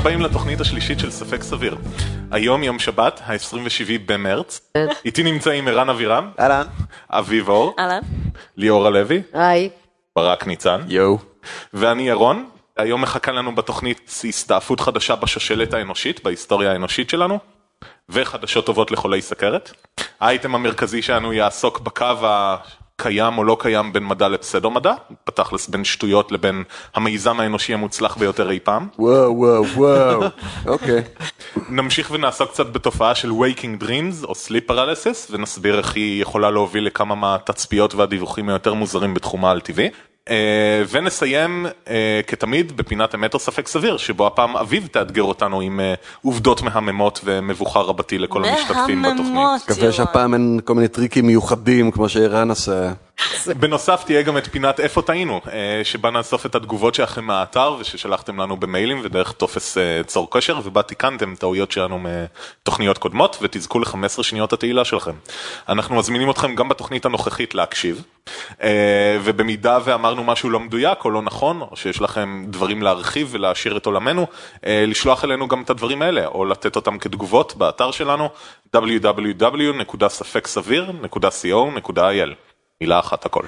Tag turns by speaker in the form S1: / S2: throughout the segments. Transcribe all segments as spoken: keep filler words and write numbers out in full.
S1: הבאים לתוכנית השלישית של ספק סביר. היום יום שבת, ה-עשרים ושבעה במרץ. איתי נמצאים ערן אבירם.
S2: אהלן.
S1: אביב אור.
S3: אהלן.
S1: ליאור הלוי.
S3: היי.
S1: ברק ניצן.
S2: יו.
S1: ואני ירון. היום מחכה לנו בתוכנית הסתעפות חדשה בשושלת האנושית, בהיסטוריה האנושית שלנו, וחדשות טובות לחולי סכרת. האייטם המרכזי שלנו יעסוק בקו הקיים או לא קיים בין מדע לפסדו מדע, בתכלס בין שטויות לבין המיזם האנושי המוצלח ביותר אי פעם.
S2: וואו וואו וואו. אוקיי.
S1: נמשיך ונעסוק קצת בתופעה של waking dreams או sleep paralysis, ונסביר איך היא יכולה להוביל לכמה מהתצפיות והדיווחים היותר מוזרים בתחום העל טבעי. ונסיים כתמיד בפינת אמת או ספק סביר, שבו הפעם אביב תאתגר אותנו עם עובדות מהממות ומבוכה רבתי לכל המשתתפים בתוכנית.
S2: מקווה שהפעם אין כל מיני טריקים מיוחדים כמו שערן עשה.
S1: בנוסף תהיה גם את פינת איפה טעינו, שבה נאסוף את התגובות שלכם מהאתר וששלחתם לנו במיילים ודרך טופס צור קשר, ובה תיקנתם טעויות שלנו מתוכניות קודמות, ותזכו ל-חמש עשרה שניות התהילה שלכם. אנחנו מזמינים אתכם גם בתוכנית הנוכחית להקשיב, ובמידה ואמרנו משהו לא מדויק או לא נכון, או שיש לכם דברים להרחיב ולהשאיר את עולמנו, לשלוח אלינו גם את הדברים האלה, או לתת אותם כתגובות באתר שלנו, דאבליו דאבליו דאבליו נקודה ספק סביר נקודה סי או נקודה איי אל. מילה אחת הכל.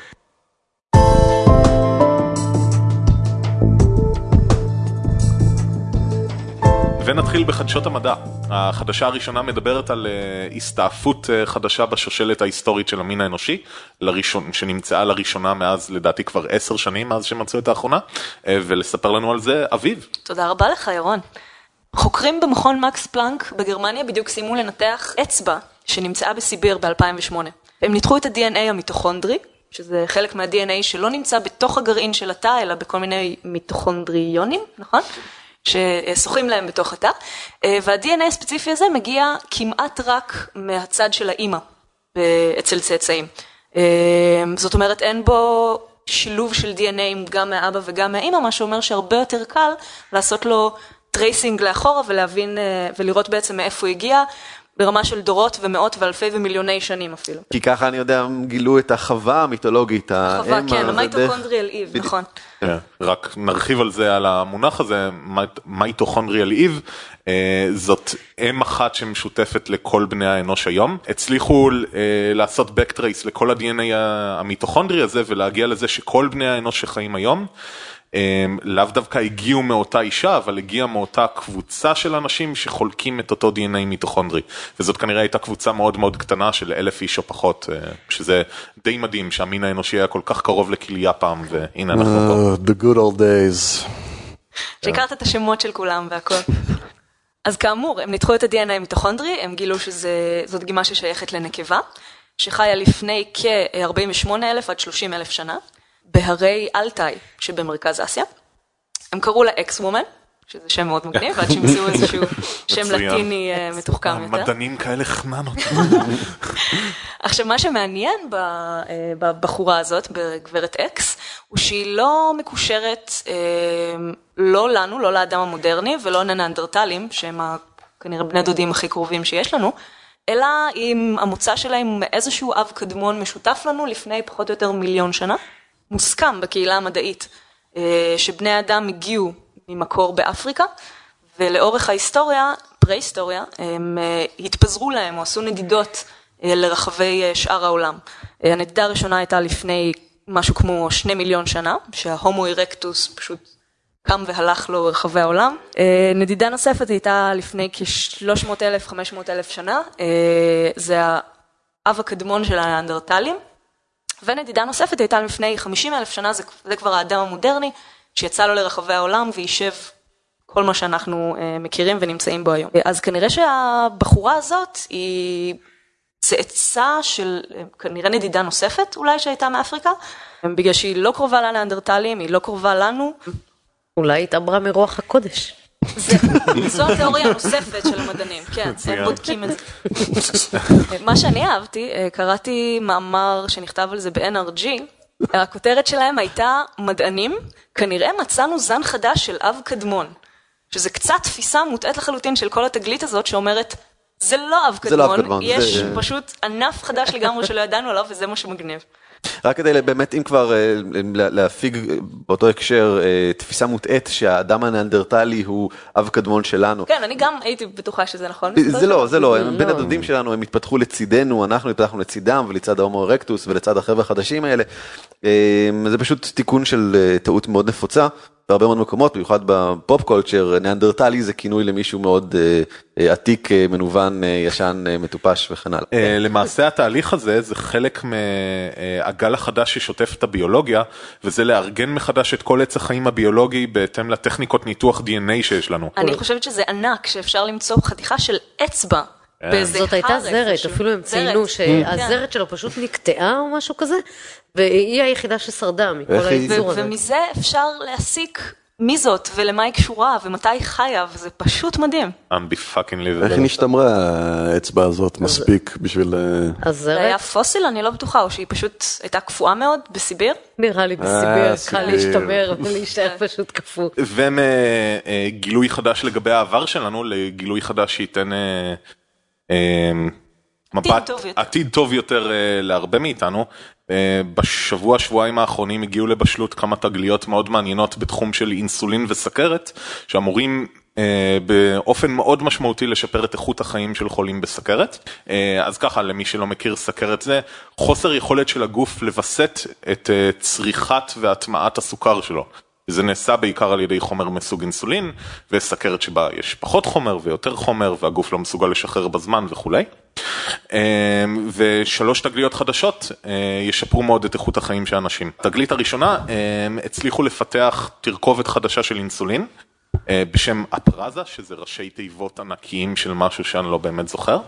S1: ונתחיל בחדשות המדע. החדשה הראשונה מדברת על הסתעפות חדשה בשושלת ההיסטורית של המין האנושי, לראשון, שנמצאה לראשונה מאז, לדעתי כבר עשר שנים מאז שמצאו את האחרונה, ולספר לנו על זה אביב.
S3: תודה רבה לך ירון. חוקרים במכון מקס פלנק בגרמניה בדיוק סיימו לנתח אצבע שנמצאה בסיביר ב-אלפיים ושמונה. הם ניתחו את ה-די אן איי המיטוכונדרי, שזה חלק מה-די אן איי שלא נמצא בתוך הגרעין של התא, אלא בכל מיני מיטוכונדריונים, נכון? ששוחים להם בתוך התא. וה-די אן איי הספציפי הזה מגיע כמעט רק מהצד של האמא אצל צאצאים. זאת אומרת, אין בו שילוב של די אן איי גם מהאבא וגם מהאמא, מה שאומר שהרבה יותר קל לעשות לו טרייסינג לאחורה ולהבין ולראות בעצם מאיפה הוא הגיע, ברמה של דורות ומאות ואלפי ומיליוני שנים אפילו.
S2: כי ככה אני יודע, גילו את החווה המיתולוגית.
S3: החווה, כן, המיטוכונדריאל איב, נכון.
S1: רק נרחיב על זה, על המונח הזה, מיטוכונדריאל איב, זאת אם אחת שמשותפת לכל בני האנוש היום. הצליחו לעשות בקטרייס לכל ה-די אן איי המיטוכונדרי הזה, ולהגיע לזה שכל בני האנוש שחיים היום, לאו דווקא הגיעו מאותה אישה, אבל הגיעה מאותה קבוצה של אנשים שחולקים את אותו די אן איי מיטוכונדרי. וזאת כנראה הייתה קבוצה מאוד מאוד קטנה של אלף איש או פחות, שזה די מדהים שהמין האנושי היה כל כך קרוב לכליה פעם, והנה אנחנו פה.
S2: The good old days.
S3: שהכרת את השמות של כולם והכל. אז כאמור, הם ניתחו את ה-די אן איי מיטוכונדרי, הם גילו שזאת דגימה ששייכת לנקבה, שחיה לפני כ-ארבעים ושמונה אלף עד שלושים אלף שנה. בהרי אלטאי שבמרכז אסיה. הם קראו לה אקס וומן, שזה שם מאוד מגניב, ועד שימצאו איזשהו שם לטיני מתוחכם יותר.
S1: המדענים כאלה חננות.
S3: עכשיו, מה שמעניין בבחורה הזאת, בגברת אקס, הוא שהיא לא מקושרת, לא לנו, לא לאדם המודרני, ולא לניאנדרטלים, שהם כנראה בני דודים הכי קרובים שיש לנו, אלא עם המוצא שלהם מאיזשהו אב קדמון משותף לנו לפני פחות או יותר מיליון שנה. מוסכם בקהילה המדעית שבני אדם הגיעו ממקור באפריקה, ולאורך ההיסטוריה, פרה-היסטוריה, הם התפזרו להם או עשו נדידות לרחבי שאר העולם. הנדידה הראשונה הייתה לפני משהו כמו שני מיליון שנה, שההומו אירקטוס פשוט קם והלך לו רחבי העולם. נדידה נוספת הייתה לפני כ-שלוש מאות אלף, חמש מאות אלף שנה, זה האב הקדמון של הניאנדרטלים, ונדידה נוספת הייתה לפני חמישים אלף שנה, זה, זה כבר האדם המודרני, שיצא לו לרחבי העולם וישב כל מה שאנחנו מכירים ונמצאים בו היום. אז כנראה שהבחורה הזאת היא צאצא של כנראה נדידה נוספת אולי שהייתה מאפריקה, בגלל שהיא לא קרובה לניאנדרטלים, היא לא קרובה לנו.
S4: אולי התעברה מרוח הקודש.
S3: זו התיאוריה הנוספת של המדענים, כן, הם בודקים את זה. מה שאני אהבתי, קראתי מאמר שנכתב על זה ב-אן אר ג'י, הכותרת שלהם הייתה מדענים, כנראה מצאנו זן חדש של אב קדמון, שזה קצת תפיסה מוטעת לחלוטין של כל התגלית הזאת שאומרת, זה לא אב קדמון, יש פשוט ענף חדש לגמרי שלא ידענו עליו וזה מה שמגניב.
S2: רק כדי באמת, אם כבר להפיג באותו הקשר תפיסה מוטעת שהאדם הנאנדרטלי הוא אב קדמון שלנו.
S3: כן, אני גם הייתי בטוחה שזה נכון.
S2: זה לא, זה לא, בין הדודים שלנו הם התפתחו לצידנו, אנחנו התפתחנו לצידם ולצד ההומו ארקטוס ולצד החבר'ה החדשים האלה. זה פשוט תיקון של טעות מאוד נפוצה. בהרבה מאוד מקומות, במיוחד בפופ קולצ'ר, נאנדרטלי זה כינוי למישהו מאוד עתיק, מנוון, ישן, מטופש וכן הלאה.
S1: למעשה התהליך הזה זה חלק מהגל החדש ששוטף את הביולוגיה, וזה לארגן מחדש את כל עץ החיים הביולוגי בהתאם לטכניקות ניתוח די אן איי שיש לנו.
S3: אני חושבת שזה ענק, שאפשר למצוא חתיכה של אצבע.
S4: זאת הייתה זרת, אפילו הם ציינו שהזרת שלו פשוט נקטעה או משהו כזה, והיא היחידה ששרדה מכל האיזור הזה.
S3: ומזה אפשר להסיק מי זאת ולמה היא קשורה ומתי היא חיה, וזה פשוט מדהים.
S2: איך היא נשתמרה האצבע הזאת מספיק בשביל...
S3: זה היה פוסיל, אני לא בטוחה, או שהיא פשוט הייתה קפואה מאוד בסיביר?
S4: נראה לי בסיביר, קל להשתמר ולהישאר פשוט קפוא.
S1: ומגילוי חדש לגבי העבר שלנו, לגילוי חדש שייתן... מבט עתיד טוב יותר להרבה מאיתנו. בשבוע שבועיים האחרונים הגיעו לבשלות כמה תגליות מאוד מעניינות בתחום של אינסולין וסכרת, שאמורים באופן מאוד משמעותי לשפר את איכות החיים של חולים בסכרת. אז ככה, למי שלא מכיר, סכרת זה חוסר יכולת של הגוף לבסט את צריכת והטמעת הסוכר שלו. זה נעשה בעיקר על ידי חומר מסוג אינסולין, וסכרת שבה יש פחות חומר ויותר חומר, והגוף לא מסוגל לשחרר בזמן וכו'. ושלוש תגליות חדשות ישפרו מאוד את איכות החיים של האנשים. התגלית הראשונה, הצליחו לפתח תרכובת חדשה של אינסולין, בשם אפרזה, שזה ראשי תיבות ענקיים של משהו שאני לא באמת זוכר.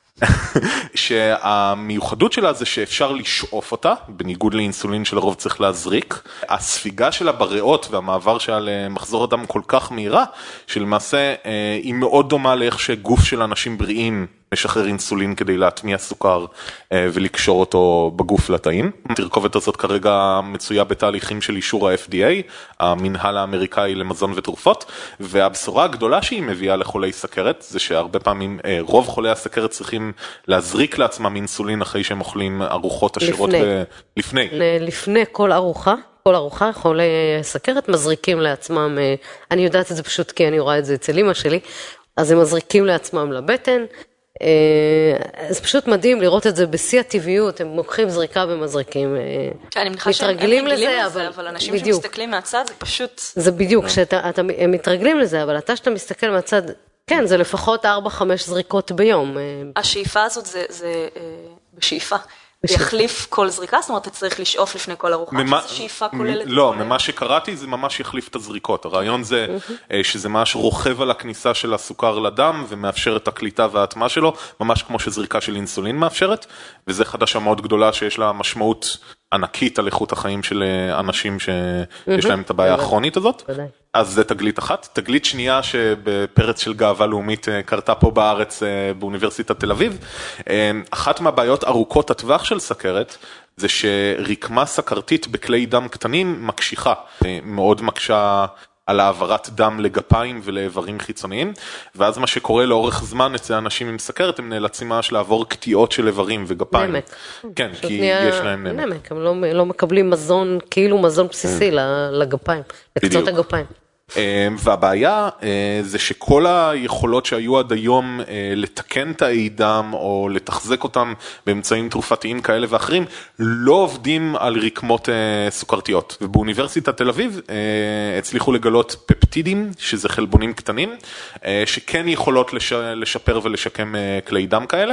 S1: שהמיוחדות שלה זה שאפשר לשאוף אותה, בניגוד לאינסולין שלרוב צריך להזריק. הספיגה שלה בריאות והמעבר שלה למחזור הדם כל כך מהירה, שלמעשה היא מאוד דומה לאיך שגוף של אנשים בריאים משחרר אינסולין כדי להטמיע סוכר ולקשור אותו בגוף לתאים. התרכובת הזאת כרגע מצויה בתהליכים של אישור ה-אף די איי, המנהל האמריקאי למזון ותרופות, והבשורה הגדולה שהיא מביאה לחולי סכרת, זה שהרבה פעמים רוב חולי הסכרת צריכים להזריק לעצמם אינסולין אחרי שהם אוכלים ארוחות עשירות לפני.
S4: לפני כל ארוחה. כל ארוחה, חולי סכרת מזריקים לעצמם, אני יודעת את זה פשוט כי אני רואה את זה אצל אמא שלי, אז הם מזריקים לעצמם לבטן, אז פשוט מדהים לראות את זה בשיא הטבעיות, הם מוקחים זריקה ומזריקים, מתרגלים לזה,
S3: אבל אנשים שמסתכלים מהצד זה פשוט...
S4: זה בדיוק, הם מתרגלים לזה, אבל אתה שאתה מסתכל מהצד, כן, זה לפחות ארבע חמש זריקות ביום.
S3: השאיפה הזאת זה בשאיפה. יחליף כל זריקה, זאת אומרת, אתה צריך לשאוף לפני כל ארוחה, שזה שאיפה כוללת.
S1: לא, ממה שקראתי זה ממש יחליף את הזריקות. הרעיון זה שזה ממש רוכב על הכניסה של הסוכר לדם, ומאפשר את הקליטה וההטמעה שלו, ממש כמו שזריקה של אינסולין מאפשרת, וזה חדשה מאוד גדולה שיש לה משמעות ענקית על איכות החיים של אנשים שיש להם את הבעיה הכרונית הזאת. אז זה תגלית אחת. תגלית שנייה שבפרץ של גאווה לאומית קרתה פה בארץ באוניברסיטת תל אביב. אחת מהבעיות ארוכות הטווח של סכרת זה שרקמה סכרתית בכלי דם קטנים מקשיחה. מאוד מקשה על העברת דם לגפיים ולאיברים חיצוניים, ואז מה שקורה לאורך זמן אצל אנשים עם סכרת, הם נאלצים ממש לעבור קטיעות של איברים וגפיים.
S4: נמק.
S1: כן, כי יש להם נמק.
S4: נמק, הם לא, לא מקבלים מזון, כאילו מזון בסיסי לגפיים, לקצות הגפיים.
S1: והבעיה זה שכל היכולות שהיו עד היום לתקן את האי דם או לתחזק אותם באמצעים תרופתיים כאלה ואחרים לא עובדים על רקמות סוכרתיות. ובאוניברסיטת תל אביב הצליחו לגלות פפטידים, שזה חלבונים קטנים, שכן יכולות לשפר ולשקם כלי דם כאלה,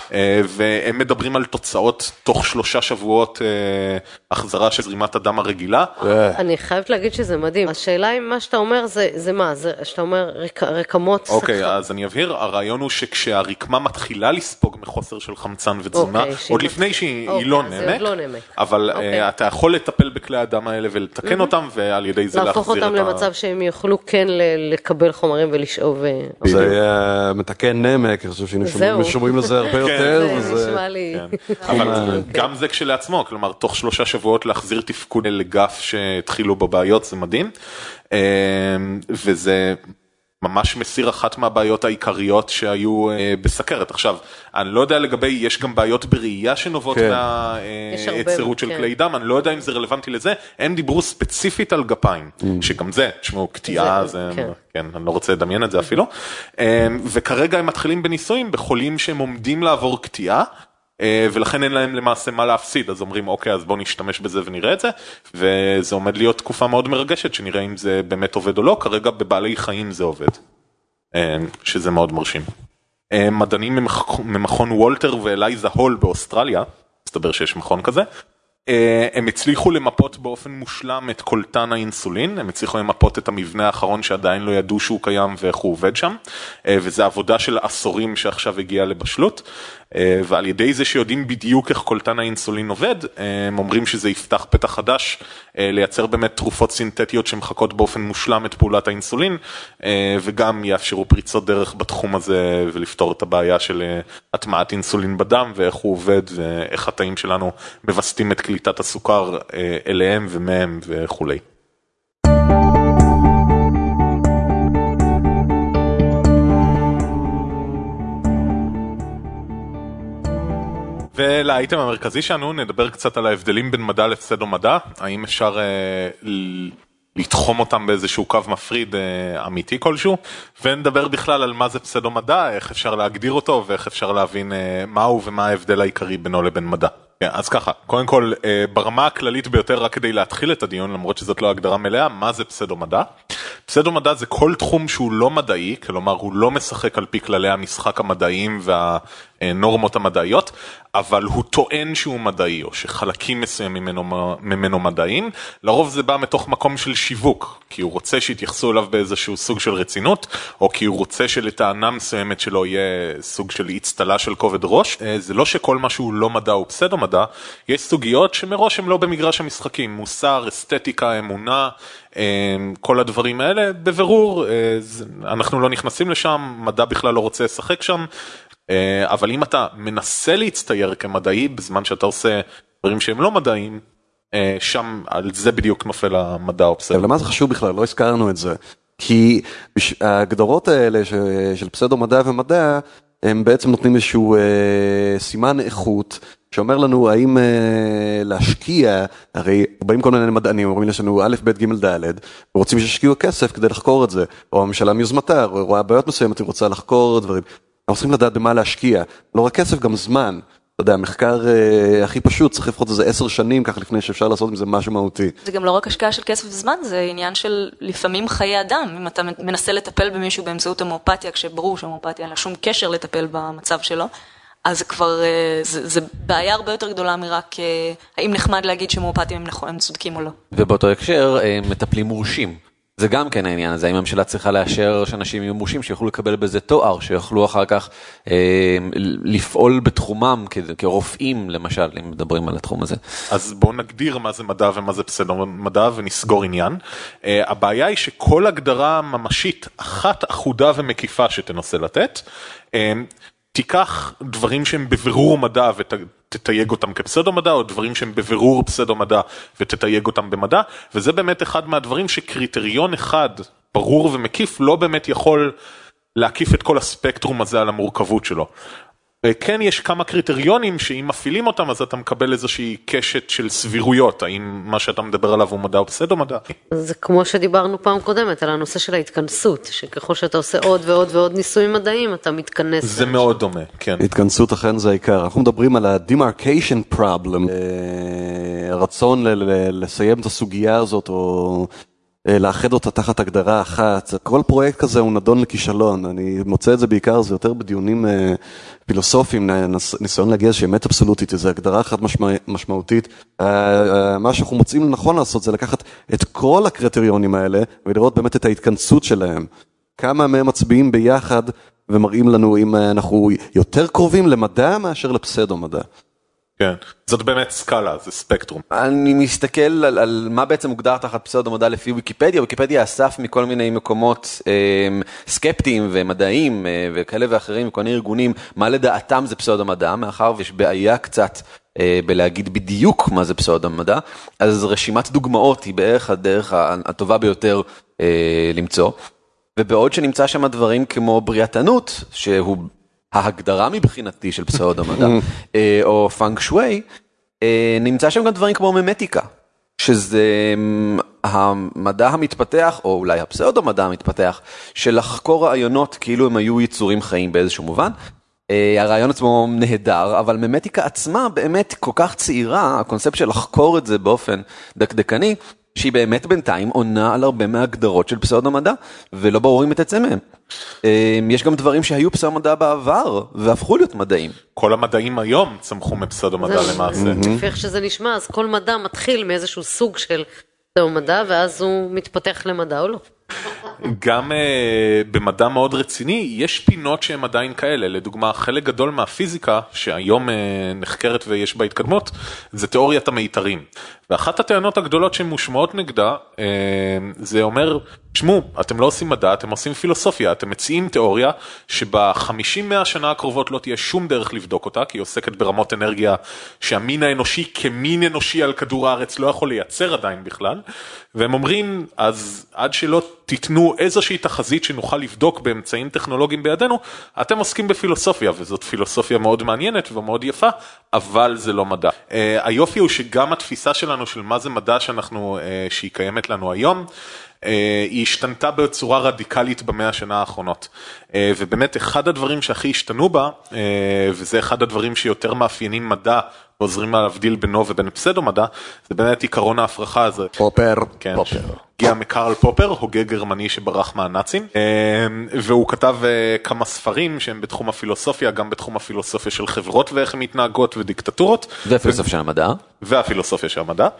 S1: והם מדברים על תוצאות תוך שלושה שבועות החזרה של זרימת הדם הרגילה.
S4: אני חייבת להגיד שזה מדהים. השאלה אם מה שאתה אומר זה, זה מה? זה, שאתה אומר רק, רקמות...
S1: אוקיי, אז אני אבהיר. הרעיון הוא שכשהרקמה מתחילה לספוג מחוסר של חמצן ותזונה, עוד לפני שהיא לא נמק, אבל אתה יכול לטפל בכלי הדם האלה ולתקן אותם, ועל ידי זה להחזיר את ה...
S4: להפוך אותם למצב שהם יוכלו כן לקבל חומרים ולשאוב...
S2: זה מתקן נמק, אני חושב ששומעים לזה הרבה יותר.
S4: זה נשמע לי...
S1: אבל גם זה כשלעצמו, כלומר, תוך שלושה שבועות להחזיר תפקוד לגף שהתחילו בבעיות, זה מדהים. וזה ממש מסיר אחת מהבעיות העיקריות שהיו בסכרת. עכשיו, אני לא יודע לגבי, יש גם בעיות בראייה שנובעות מהיצירות של כלי דם, אני לא יודע אם זה רלוונטי לזה, הם דיברו ספציפית על גפיים, שגם זה, תשמעו, קטיעה, כן, אני לא רוצה לדמיין את זה אפילו, וכרגע הם מתחילים בניסויים בחולים שהם עומדים לעבור קטיעה, ולכן אין להם למעשה מה להפסיד, אז אומרים אוקיי, אז בוא נשתמש בזה ונראה את זה, וזה עומד להיות תקופה מאוד מרגשת, שנראה אם זה באמת עובד או לא, כרגע בבעלי חיים זה עובד, שזה מאוד מרשים. מדענים ממכון וולטר ואלייזה הול באוסטרליה, מסתבר שיש מכון כזה, הם הצליחו למפות באופן מושלם את קולטן האינסולין, הם הצליחו למפות את המבנה האחרון שעדיין לא ידעו שהוא קיים ואיך הוא עובד שם, וזה עבודה של עשורים שעכשיו הגיעה לבשלות, ועל ידי זה שיודעים בדיוק איך קולטן האינסולין עובד, הם אומרים שזה יפתח פתח חדש, לייצר באמת תרופות סינתטיות שמחקות באופן מושלם את פעולת האינסולין, וגם יאפשרו פריצות דרך בתחום הזה, ולפתור את הבעיה של הטמעת אינסולין בדם, ואיך הוא עובד, ואיך התאים שלנו מבסטים את קליטת הסוכר אליהם ומהם וכולי. ולאייטם המרכזי שלנו נדבר קצת על ההבדלים בין מדע לפסדו מדע, האם אפשר אה, לתחום אותם באיזשהו קו מפריד אה, אמיתי כלשהו, ונדבר בכלל על מה זה פסדו מדע, איך אפשר להגדיר אותו ואיך אפשר להבין אה, מהו ומה ההבדל העיקרי בינו לבין מדע. כן, אז ככה, קודם כל, אה, ברמה הכללית ביותר, רק כדי להתחיל את הדיון, למרות שזאת לא הגדרה מלאה, מה זה פסדו מדע? פסדו מדע זה כל תחום שהוא לא מדעי, כלומר הוא לא משחק על פי כללי המשחק המדעיים והנורמות המדעיות, אבל הוא טוען שהוא מדעי, או שחלקים מסוימים ממנו, ממנו מדעיים, לרוב זה בא מתוך מקום של שיווק, כי הוא רוצה שיתייחסו אליו באיזשהו סוג של רצינות, או כי הוא רוצה שלטענה מסוימת שלו יהיה סוג של הצטלה של כובד ראש. זה לא שכל מה שהוא לא מדע הוא פסדו מדע, יש סוגיות שמראש הם לא במגרש המשחקים, מוסר, אסתטיקה, אמונה, כל הדברים האלה, בבירור, אנחנו לא נכנסים לשם, מדע בכלל לא רוצה לשחק שם, אבל אם אתה מנסה להצטייר כמדעי, בזמן שאתה עושה דברים שהם לא מדעיים, שם על זה בדיוק נופל המדע או פסדו.
S5: למה זה חשוב בכלל? לא הזכרנו את זה. כי ההגדרות האלה של פסדו מדע ומדע, הם בעצם נותנים איזשהו סימן איכות, שאומר לנו האם להשקיע, הרי באים כל מיני מדענים, אומרים יש לנו א', ב', ג', ד', ורוצים שישקיעו כסף כדי לחקור את זה, או הממשלה מיוזמתה, או רואה בעיות מסוימת, היא רוצה לחקור דברים. אנחנו צריכים לדעת במה להשקיע, לא רק כסף, גם זמן. אתה יודע, המחקר הכי פשוט, צריך לפחות איזה עשר שנים, ככה לפני שאפשר לעשות עם זה משהו מהותי.
S3: זה גם לא רק השקעה של כסף וזמן, זה עניין של לפעמים חיי אדם. אם אתה מנסה לטפל במישהו באמצעות המואפתיה, כשברור שהמואפתיה אין לה שום קשר לטפל במצב שלו, אז כבר, זה, זה בעיה הרבה יותר גדולה מרק, האם נחמד להגיד שמואפתים הם צודקים או לא.
S2: ובאותו הקשר, מטפלים מורשים. זה גם כן העניין הזה, האם הממשלה צריכה לאשר שאנשים יהיו מורשים, שיוכלו לקבל בזה תואר, שיוכלו אחר כך אה, לפעול בתחומם כ- כרופאים, למשל, אם מדברים על התחום הזה.
S1: אז בואו נגדיר מה זה מדע ומה זה פסדו מדע ונסגור עניין. אה, הבעיה היא שכל הגדרה ממשית, אחת אחודה ומקיפה שתנסה לתת, אה, תיקח דברים שהם בבירור מדע ותתייג אותם כפסדו מדע, או דברים שהם בבירור פסדו מדע ותתייג אותם במדע, וזה באמת אחד מהדברים שקריטריון אחד ברור ומקיף לא באמת יכול להקיף את כל הספקטרום הזה על המורכבות שלו. וכן יש כמה קריטריונים שאם מפעילים אותם אז אתה מקבל איזושהי קשת של סבירויות, האם מה שאתה מדבר עליו הוא מדע או פסדו מדע.
S4: זה כמו שדיברנו פעם קודמת על הנושא של ההתכנסות, שככל שאתה עושה עוד ועוד ועוד ניסויים מדעיים אתה מתכנס.
S1: זה מאוד דומה, כן.
S5: התכנסות אכן זה העיקר. אנחנו מדברים על ה-demarcation problem, הרצון לסיים את הסוגיה הזאת או לאחד אותה תחת הגדרה אחת. כל פרויקט כזה הוא נדון לכישלון. אני מוצא את זה בעיקר, זה יותר בדיונים פילוסופיים, ניסיון להגיע שהיא אמת אבסולוטית, איזו הגדרה אחת משמעותית. מה שאנחנו מוצאים לנכון לעשות זה לקחת את כל הקריטריונים האלה ולראות באמת את ההתכנסות שלהם. כמה מהם מצביעים ביחד ומראים לנו אם אנחנו יותר קרובים למדע מאשר לפסדו מדע.
S1: כן, זאת באמת סקאלה, זה ספקטרום.
S2: אני מסתכל על, על מה בעצם מוגדר תחת פסדו מדע לפי ויקיפדיה. ויקיפדיה אסף מכל מיני מקומות אה, סקפטיים ומדעיים אה, וכאלה ואחרים, מכל מיני ארגונים, מה לדעתם זה פסדו מדע, מאחר ויש בעיה קצת אה, בלהגיד בדיוק מה זה פסדו מדע, אז רשימת דוגמאות היא בערך הדרך הטובה ביותר אה, למצוא. ובעוד שנמצא שם דברים כמו בריאתנות, שהוא ההגדרה מבחינתי של פסאודו-מדע, או פאנג שווי, נמצא שם גם דברים כמו ממטיקה, שזה המדע המתפתח, או אולי הפסאודו-מדע המתפתח, של לחקור רעיונות כאילו הם היו יצורים חיים באיזשהו מובן. הרעיון עצמו נהדר, אבל ממטיקה עצמה באמת כל כך צעירה, הקונספט של לחקור את זה באופן דקדקני, שהיא באמת בינתיים עונה על הרבה מההגדרות של פסאודו-מדע, ולא ברור אם תצא מהם. יש גם דברים שהיו פסאודו-מדע בעבר, והפכו להיות מדעים.
S1: כל המדעים היום צמחו מפסאודו-מדע למעשה.
S4: לפי איך שזה נשמע, אז כל מדע מתחיל מאיזשהו סוג של פסאודו-מדע, ואז הוא מתפתח למדע או לא.
S1: גם uh, במדע מאוד רציני, יש פינות שהן עדיין כאלה. לדוגמה, חלק גדול מהפיזיקה, שהיום uh, נחקרת ויש בה התקדמות, זה תיאוריית המיתרים. ואחת הטענות הגדולות שמושמעות נגדה, uh, זה אומר, שמו, אתם לא עושים מדע, אתם עושים פילוסופיה, אתם מציעים תיאוריה שב-חמישים מאה שנה הקרובות לא תהיה שום דרך לבדוק אותה, כי היא עוסקת ברמות אנרגיה שהמין האנושי כמין אנושי על כדור הארץ לא יכול לייצר עדיין בכלל, והם אומרים, אז עד שלא תיתנו איזושהי תחזית שנוכל לבדוק באמצעים טכנולוגיים בידינו, אתם עוסקים בפילוסופיה, וזאת פילוסופיה מאוד מעניינת ומאוד יפה, אבל זה לא מדע. Uh, היופי הוא שגם התפיסה שלנו של מה זה מדע שאנחנו, uh, שהיא קיימת לנו היום, Uh, היא השתנתה בצורה רדיקלית במאה השנה האחרונות. Uh, ובאמת אחד הדברים שהכי השתנו בה, uh, וזה אחד הדברים שיותר מאפיינים מדע, ועוזרים להבדיל בינו ובין פסאודו-מדע, זה באמת עיקרון ההפרחה הזה.
S5: פופר.
S1: כן,
S5: פופר.
S1: הגיע מקרל פופר, הוגה גרמני שברח מהנאצים, והוא כתב כמה ספרים שהם בתחום הפילוסופיה, גם בתחום הפילוסופיה של חברות ואיך הן מתנהגות ודיקטטורות.
S2: והפילוסופיה של המדע.
S1: והפילוסופיה של המדע.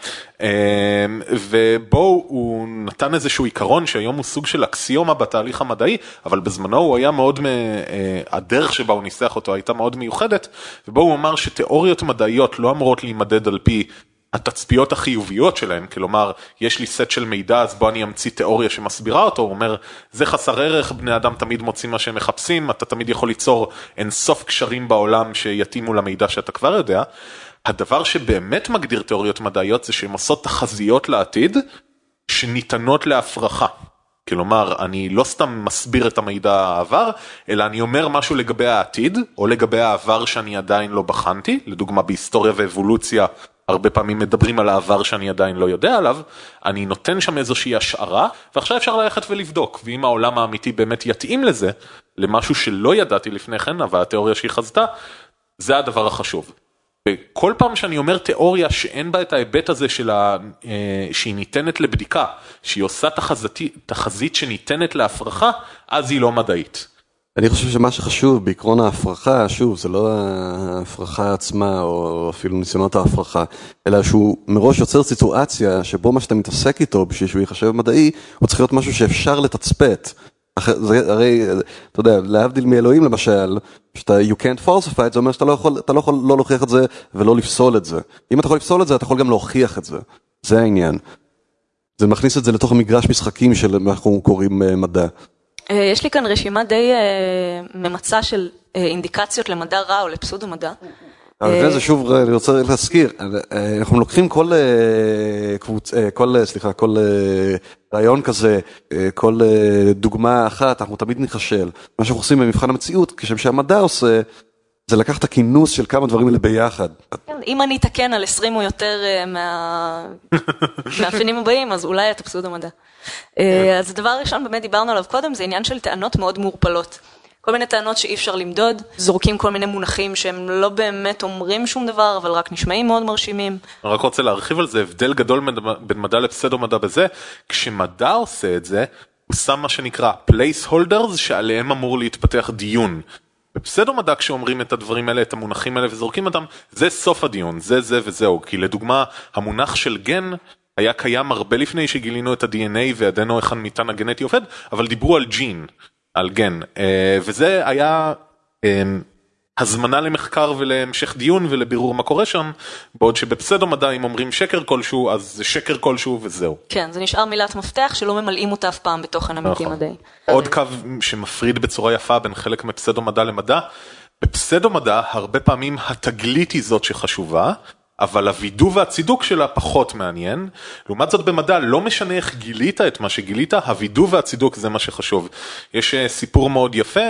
S1: ובו הוא נתן איזשהו עיקרון שהיום הוא סוג של אקסיומה בתהליך המדעי, אבל בזמנו הוא היה מאוד, הדרך שבה הוא ניסח אותו הייתה מאוד מיוחדת, ובו הוא אמר שתיאוריות מדעיות לא אמורות להימדד על פי התצפיות החיוביות שלהם, כלומר, יש לי סט של מידע, אז בוא אני אמציא תיאוריה שמסבירה אותו, הוא אומר, זה חסר ערך, בני אדם תמיד מוצאים מה שהם מחפשים, אתה תמיד יכול ליצור אינסוף קשרים בעולם שיתאימו למידע שאתה כבר יודע. הדבר שבאמת מגדיר תיאוריות מדעיות זה שהן עושות תחזיות לעתיד, שניתנות להפרחה. כלומר, אני לא סתם מסביר את המידע העבר, אלא אני אומר משהו לגבי העתיד, או לגבי העבר שאני עדיין לא בחנתי, לדוגמה בהיסטוריה ואבולוציה, הרבה פעמים מדברים על העבר שאני עדיין לא יודע עליו, אני נותן שם איזושהי השערה, ועכשיו אפשר ללכת ולבדוק, ואם העולם האמיתי באמת יתאים לזה, למשהו שלא ידעתי לפני כן, אבל התיאוריה שהיא חזתה, זה הדבר החשוב. וכל פעם שאני אומר תיאוריה שאין בה את ההיבט הזה שלה, שהיא ניתנת לבדיקה, שהיא עושה תחזית, תחזית שניתנת להפרחה, אז היא לא מדעית.
S5: אני חושב שמה שחשוב בעקרון ההפרחה, שוב, זה לא ההפרחה עצמה או אפילו ניסיונות ההפרחה, אלא שהוא מראש יוצר סיטואציה שבו מה שאתה מתעסק איתו בשביל שהוא יחשב מדעי, הוא צריך להיות משהו שאפשר לתצפת. זה, הרי, אתה יודע, להבדיל מאלוהים למשל, שאתה you can't falsify, זה אומר שאתה לא יכול, אתה לא יכול לא להוכיח את זה ולא לפסול את זה. אם אתה יכול לפסול את זה, אתה יכול גם להוכיח את זה. זה העניין. זה מכניס את זה לתוך מגרש משחקים של מה אנחנו קוראים מדע.
S3: יש לי כאן רשימה די ממצה של אינדיקציות למדע רע או לפסודו מדע.
S5: אבל זה שוב, אני רוצה להזכיר, אנחנו לוקחים כל קבוצ... כל, סליחה, כל רעיון כזה, כל דוגמה אחת, אנחנו תמיד נחשל. מה שאנחנו עושים במבחן המציאות, כשם שהמדע עושה, זה לקח את הכינוס של כמה דברים האלה ביחד.
S3: אם אני אתקן על עשרים או יותר מהאפיינים הבאים, אז אולי את הפסודו מדע. אז הדבר הראשון באמת דיברנו עליו קודם, זה עניין של טענות מאוד מעורפלות. כל מיני טענות שאי אפשר למדוד, זורקים כל מיני מונחים שהם לא באמת אומרים שום דבר, אבל רק נשמעים מאוד מרשימים.
S1: אני רק רוצה להרחיב על זה, הבדל גדול בין מדע לפסדו מדע בזה, כשמדע עושה את זה, הוא שם מה שנקרא placeholders, שעליהם אמור להתפתח דיון. בפסדו מדע כשאומרים את הדברים האלה, את המונחים האלה וזורקים אותם, זה סוף הדיון, זה זה וזהו. כי לדוגמה, המונח של גן היה קיים הרבה לפני שגילינו את ה-די אן איי וידענו איך המטען הגנטי עובד, אבל דיברו על ג'ין. על גן, וזה היה הזמנה למחקר ולהמשך דיון ולבירור מה קורה שם, בעוד שבפסדו מדע אם אומרים שקר כלשהו, אז זה שקר כלשהו וזהו.
S3: כן, זה נשאר מילת מפתח שלא ממלאים אותה אף פעם בתוכן אמיתי מדעי.
S1: עוד קו שמפריד בצורה יפה בין חלק מפסדו מדע למדע, בפסדו מדע הרבה פעמים התגלית היא זאת שחשובה, אבל הווידוא והצידוק שלה פחות מעניין. לעומת זאת במדע לא משנה איך גילית את מה שגילית, הווידוא והצידוק זה מה שחשוב. יש סיפור מאוד יפה,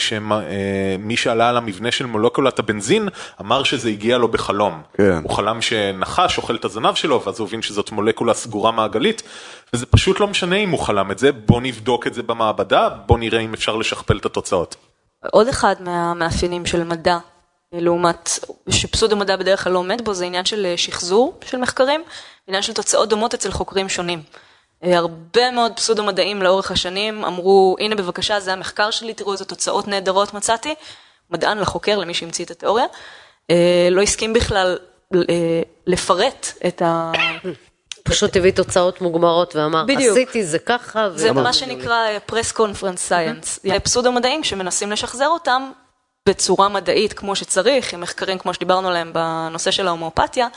S1: שמי שעלה על המבנה של מולקולת הבנזין, אמר שזה הגיע לו בחלום. כן. הוא חלם שנחש אוכל את הזנב שלו, ואז הוא הבין שזאת מולקולה סגורה מעגלית, וזה פשוט לא משנה אם הוא חלם את זה, בוא נבדוק את זה במעבדה, בוא נראה אם אפשר לשכפל את התוצאות.
S3: עוד אחד מהמאפיינים של מדע, לעומת שפסודו-מדע בדרך כלל לא עומד בו, זה עניין של שחזור של מחקרים, עניין של תוצאות דומות אצל חוקרים שונים. הרבה מאוד פסודו-מדעים לאורך השנים אמרו, הנה בבקשה, זה המחקר שלי, תראו איזה תוצאות נהדרות מצאתי, מדען לחוקר, למי שהמציא את התיאוריה, לא הסכים בכלל לפרט את ה...
S4: פשוט הביא תוצאות מוגמרות ואמר, עשיתי זה ככה.
S3: זה מה שנקרא press conference science. פסודו-מדעים שמנסים לשחזר אותם, בצורה מדעית כמו שצריך, עם מחקרים כמו שדיברנו עליהם בנושא של ההומואפתיה,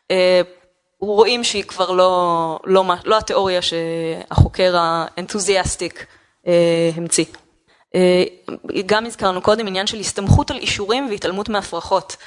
S3: רואים שהיא כבר לא, לא, לא התיאוריה שהחוקר האנתוזיאסטיק המציא. גם הזכרנו קודם עניין של הסתמכות על אישורים והתעלמות מהפרחות.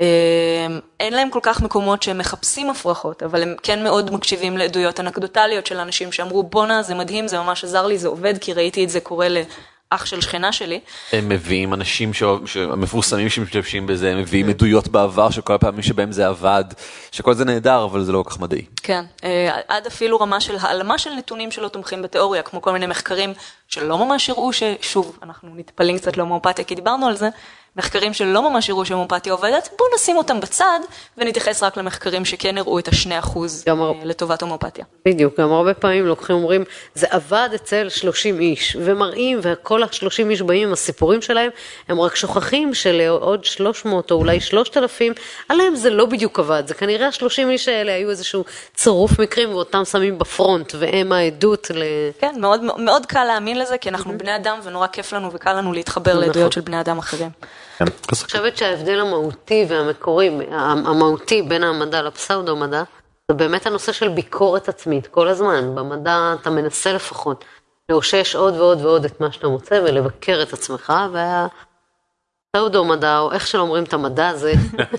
S3: אין להם כל כך מקומות שהם מחפשים הפרחות, אבל הם כן מאוד מקשיבים לעדויות אנקדוטליות של אנשים שאמרו, בונה, זה מדהים, זה ממש עזר לי, זה עובד, כי ראיתי את זה קורה ל... אח של שכנה שלי.
S2: הם מביאים אנשים המפורסמים שמשתמשים בזה, הם מביאים עדויות בעבר שכל הפעמים שבהם זה עבד, שכל זה נהדר, אבל זה לא כל כך מדעי.
S3: כן, עד אפילו רמה של העלמה של נתונים שלא תומכים בתיאוריה, כמו כל מיני מחקרים שלא ממש הראו ששוב, אנחנו נטפלים קצת להומואפתיה, כי דיברנו על זה, מחקרים שלא ממש הראו שהומואפתיה עובדת, בואו נשים אותם בצד, ונתייחס רק למחקרים שכן הראו את השני אחוז לטובת הומואפתיה.
S4: בדיוק, גם הרבה פעמים לוקחים, אומרים, זה עבד אצל שלושים איש, ומראים, וכל ה-שלושים איש באים עם הסיפורים שלהם, הם רק שוכחים שלעוד שלוש מאות או אולי שלושת אלפים, עליהם זה לא בדיוק עבד, זה כנראה ה-שלושים איש האלה היו איזשהו צירוף מקרים, ואותם שמים בפרונט, והם העדות ל...
S3: כן, מאוד, מאוד קל להאמין לזה, כי אנחנו בני אדם, ונורא כיף לנו וקל לנו להתחבר לעדויות של בני אדם אחרים.
S4: אני חושבת שההבדל המהותי והמקורי, המהותי בין המדע לפסאודו-מדע, זה באמת הנושא של ביקורת עצמית כל הזמן. במדע אתה מנסה לפחות לאושש עוד ועוד ועוד את מה שאתה מוצא ולבקר את עצמך, והפסאודו-מדע, או איך שלא אומרים את המדע הזה,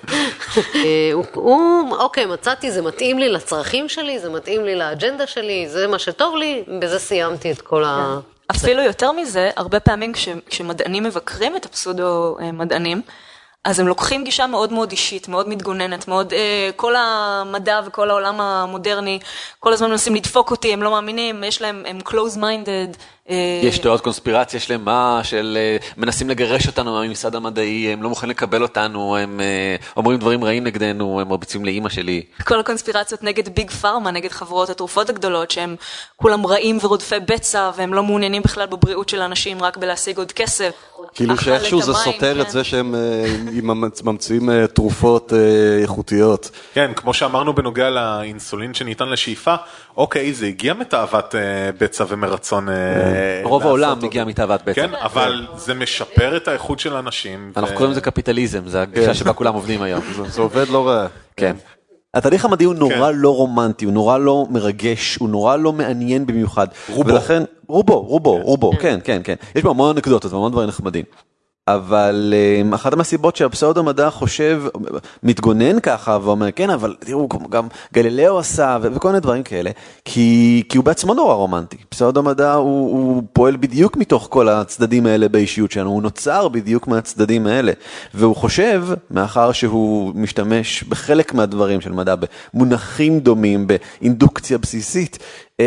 S4: הוא, אוקיי, מצאתי, זה מתאים לי לצרכים שלי, זה מתאים לי לאג'נדה שלי, זה מה שטוב לי, בזה סיימתי את כל ה...
S3: אפילו יותר מזה, הרבה פעמים כש, כשמדענים מבקרים את הפסודו-מדענים, אז הם לוקחים גישה מאוד מאוד אישית, מאוד מתגוננת, מאוד, אה, כל המדע וכל העולם המודרני, כל הזמן מנסים לדפוק אותי, הם לא מאמינים, יש להם, הם close-minded. אה,
S2: יש תיאוריות קונספירציה שלמה, של אה, מנסים לגרש אותנו מהממסד המדעי, הם לא מוכנים לקבל אותנו, הם אה, אומרים דברים רעים נגדנו, הם מרביצים לאמא שלי.
S3: כל הקונספירציות נגד ביג פארמה, נגד חברות התרופות הגדולות, שהם כולם רעים ורודפי בצע, והם לא מעוניינים בכלל בבריאות של אנשים, רק בלהשיג עוד כסף.
S5: כאילו שאיכשהו זה סותר את זה שהם ממציאים תרופות איכותיות.
S1: כן, כמו שאמרנו בנוגע לאינסולין שניתן לשאיפה, אוקיי, זה הגיע מתאוות בצע ומרצון.
S2: רוב העולם הגיע מתאוות בצע.
S1: כן, אבל זה משפר את האיכות של האנשים.
S2: אנחנו קוראים לזה קפיטליזם, זה הגישה שבה כולם עובדים היום.
S5: זה עובד לא רע.
S2: כן. התהליך המדעי הוא נורא לא רומנטי, הוא נורא לא מרגש, הוא נורא לא מעניין במיוחד.
S1: רובו.
S2: ולכן, רובו, רובו, רובו, כן, כן, כן. יש בו המון אנקדוטות והמון דברים נחמדים. אבל אחת מהסיבות שהפסאודו-מדע חושב, מתגונן ככה ואומר, כן, אבל תראו, גם גלילאו עשה וכל מיני דברים כאלה, כי, כי הוא בעצמו נורא רומנטי. פסאודו-מדע הוא, הוא פועל בדיוק מתוך כל הצדדים האלה באישיות שלנו, הוא נוצר בדיוק מהצדדים האלה, והוא חושב, מאחר שהוא משתמש בחלק מהדברים של מדע, במונחים דומים, באינדוקציה בסיסית,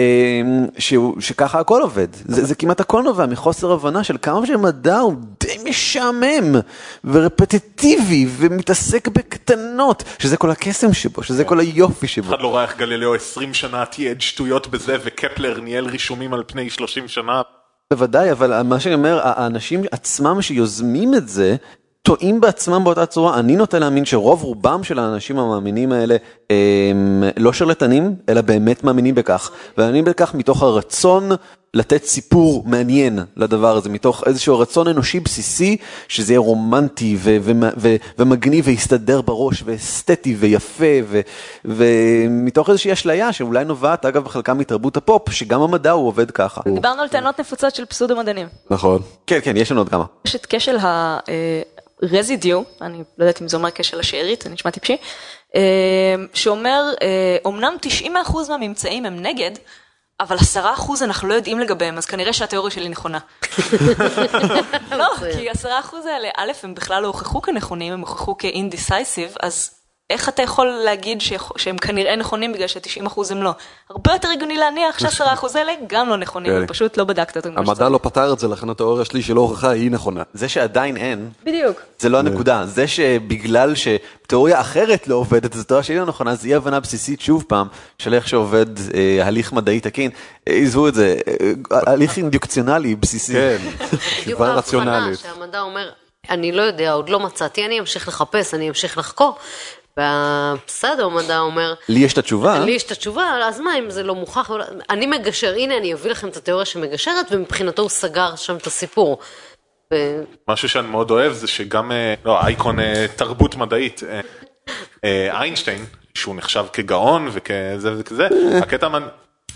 S2: שהוא, שככה הכל עובד. זה, זה כמעט הכל נובע מחוסר הבנה של כמה שמדע הוא די משעמם ורפטיטיבי ומתעסק בקטנות, שזה כל הקסם שבו, שזה כל היופי שבו.
S1: אחד לא ראה איך גלילאו עשרים שנה תיעד שטויות בזה, וקפלר ניהל רישומים על פני שלושים שנה.
S2: בוודאי, אבל מה שאני אומר, האנשים עצמם שיוזמים את זה, טועים בעצמם באותה צורה. אני נוטה להאמין שרוב רובם של האנשים המאמינים האלה הם לא שרלטנים, אלא באמת מאמינים בכך. ומאמינים בכך מתוך הרצון לתת סיפור מעניין לדבר הזה, מתוך איזשהו רצון אנושי בסיסי, שזה יהיה רומנטי ו- ו- ו- ומגניב ויסתדר בראש ואסתטי ויפה, ו- ומתוך איזושהי אשליה שאולי נובעת, אגב, בחלקם מתרבות הפופ, שגם המדע הוא עובד ככה.
S3: דיברנו על טענות נפוצות של פסודו-מדענים.
S5: נכון.
S2: כן, כן, יש לנו עוד כמה.
S3: יש את כשל ה... רזידיו, אני לא יודעת אם זה אומר כשל השארית, זה נשמע טיפשי, שאומר, אומנם תשעים אחוז מהממצאים הם נגד, אבל עשרה אחוז אנחנו לא יודעים לגביהם, אז כנראה שהתיאוריה שלי נכונה. לא, כי עשרה אחוז האלה, א', הם בכלל לא הוכחו כנכונים, הם הוכחו כ-indecisive, אז איך אתה יכול להגיד שהם כנראה נכונים בגלל ש-תשעים אחוז הם לא? הרבה יותר הגיוני להניח ש-עשרה אחוז האלה גם לא נכונים, פשוט לא בדקת אותם.
S5: המדע לא פתר את זה, לכן התיאוריה שלי שלא הוכחה היא נכונה.
S2: זה שעדיין אין,
S3: בדיוק.
S2: זה לא הנקודה. זה שבגלל שתיאוריה אחרת לא עובדת, זו תיאוריה שלי לא נכונה, אז אי הבנה בסיסית שוב פעם, של איך שעובד הליך מדעי תקין. עזבו את זה, הליך אינדוקציונלי בסיסי.
S5: כן,
S4: בדיוק ההבחנה שהמדע אומר, אני לא יודע, עוד לא מצאתי, אני אמשיך לחפש, אני אמשיך לחקור. והפסאודו-מדע אומר,
S2: לי יש את התשובה.
S4: לי יש את התשובה, אז מה אם זה לא מוכח? אני מגשר, הנה אני אביא לכם את התיאוריה שמגשרת, ומבחינתו הוא סגר שם את הסיפור.
S1: משהו שאני מאוד אוהב זה שגם, לא, אייקון תרבות מדעית, איינשטיין, שהוא נחשב כגאון וכזה וכזה, הקטע מנ...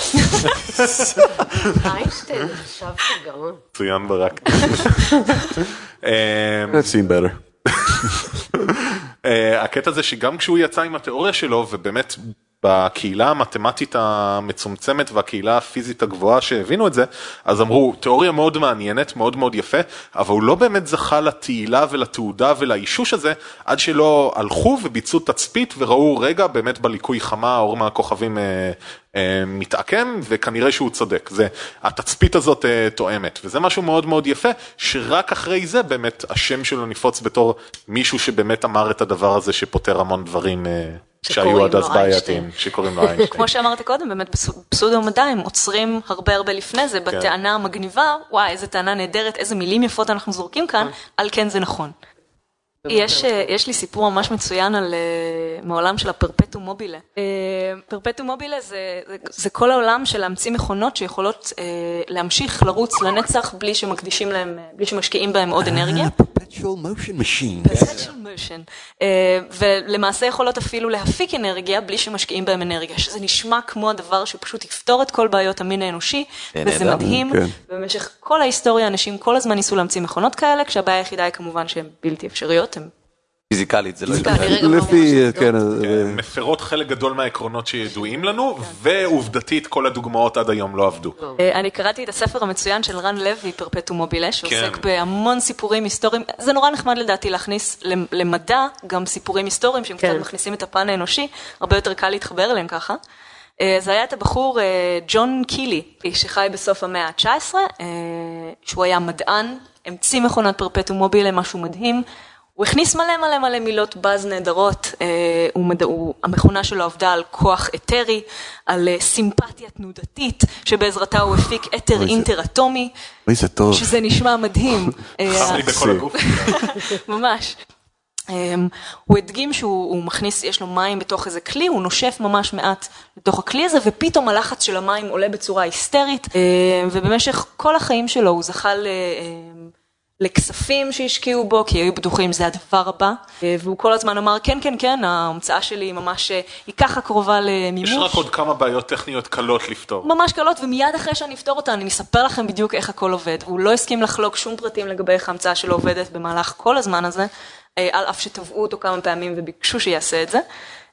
S4: איינשטיין נחשב כגאון.
S1: צוין ברק.
S5: That seemed better.
S1: הקטע זה שגם כשהוא יצא עם התיאוריה שלו, ובאמת בקהילה המתמטית המצומצמת והקהילה הפיזית הגבוהה שהבינו את זה, אז אמרו, תיאוריה מאוד מעניינת, מאוד מאוד יפה, אבל הוא לא באמת זכה לתהילה ולתעודה ולאישוש הזה, עד שלא הלכו וביצעו תצפית וראו רגע באמת בליקוי חמה, האור מהכוכבים אה, אה, מתעקם, וכנראה שהוא צודק. זה, התצפית הזאת אה, תואמת, וזה משהו מאוד מאוד יפה, שרק אחרי זה באמת השם שלו נפוץ בתור מישהו שבאמת אמר את הדבר הזה שפותר המון דברים אה, שהיו עד אז בעייתיים, שקוראים לו איינשטיין.
S3: כמו שאמרתי קודם, באמת בפסאודו-מדע הם עוצרים הרבה הרבה לפני זה, בטענה המגניבה, וואי, איזה טענה נהדרת, איזה מילים יפות אנחנו זורקים כאן, על כן זה נכון. יש, יש לי סיפור ממש מצוין על מעולם של הפרפטום מובילה. פרפטום מובילה זה, זה, זה כל העולם של להמציא מכונות שיכולות להמשיך לרוץ לנצח בלי שמקדישים להם, בלי שמשקיעים בהם עוד אנרגיה.
S5: Perpetual motion machine.
S3: Perpetual motion. ולמעשה יכולות אפילו להפיק אנרגיה בלי שמשקיעים בהם אנרגיה, שזה נשמע כמו הדבר שפשוט יפתור את כל בעיות המין האנושי, וזה מדהים. במשך כל ההיסטוריה אנשים כל הזמן ניסו להמציא מכונות כאלה, כשהבעיה היחידה היא כמובן שהן בלתי אפשריות, הן
S2: פיזיקלית, זה לא
S5: לפי, כן,
S1: מפרות חלק גדול מהעקרונות שידועים לנו, ועובדתית כל הדוגמאות עד היום לא עבדו.
S3: אני קראתי את הספר המצוין של רן לוי, פרפטום מובילה, שעוסק בהמון סיפורים היסטוריים. זה נורא נחמד לדעתי להכניס למדע גם סיפורים היסטוריים, שהם קצת מכניסים את הפן האנושי, הרבה יותר קל להתחבר אליהם ככה. זה היה את הבחור ג'ון קילי, שחי בסוף המאה ה-תשע עשרה, שהוא היה מדען, המציא מכונת פרפטום מובילה, משהו מדהים. הוא הכניס מלא מלא מלא מילות בז נהדרות, המכונה שלו עבדה על כוח אתרי, על סימפתיה תנודתית, שבעזרתה הוא הפיק אתר אינטר-אטומי, שזה נשמע מדהים.
S1: חם לי בכל הגוף.
S3: ממש. הוא הדגים שהוא מכניס, יש לו מים בתוך איזה כלי, הוא נושף ממש מעט לתוך הכלי הזה, ופתאום הלחץ של המים עולה בצורה היסטרית, ובמשך כל החיים שלו הוא זכה ל... לכספים שהשקיעו בו, כי היו בטוחים זה הדבר הבא, והוא כל הזמן אמר, כן, כן, כן, ההמצאה שלי ממש, היא ככה קרובה למימוש.
S1: יש רק עוד כמה בעיות טכניות קלות לפתור.
S3: ממש קלות, ומיד אחרי שאני אפתור אותה, אני מספר לכם בדיוק איך הכל עובד. הוא לא הסכים לחלוק שום פרטים לגבי איך ההמצאה שלו עובדת במהלך כל הזמן הזה, על אף שטבעו אותו כמה פעמים וביקשו שיעשה את זה.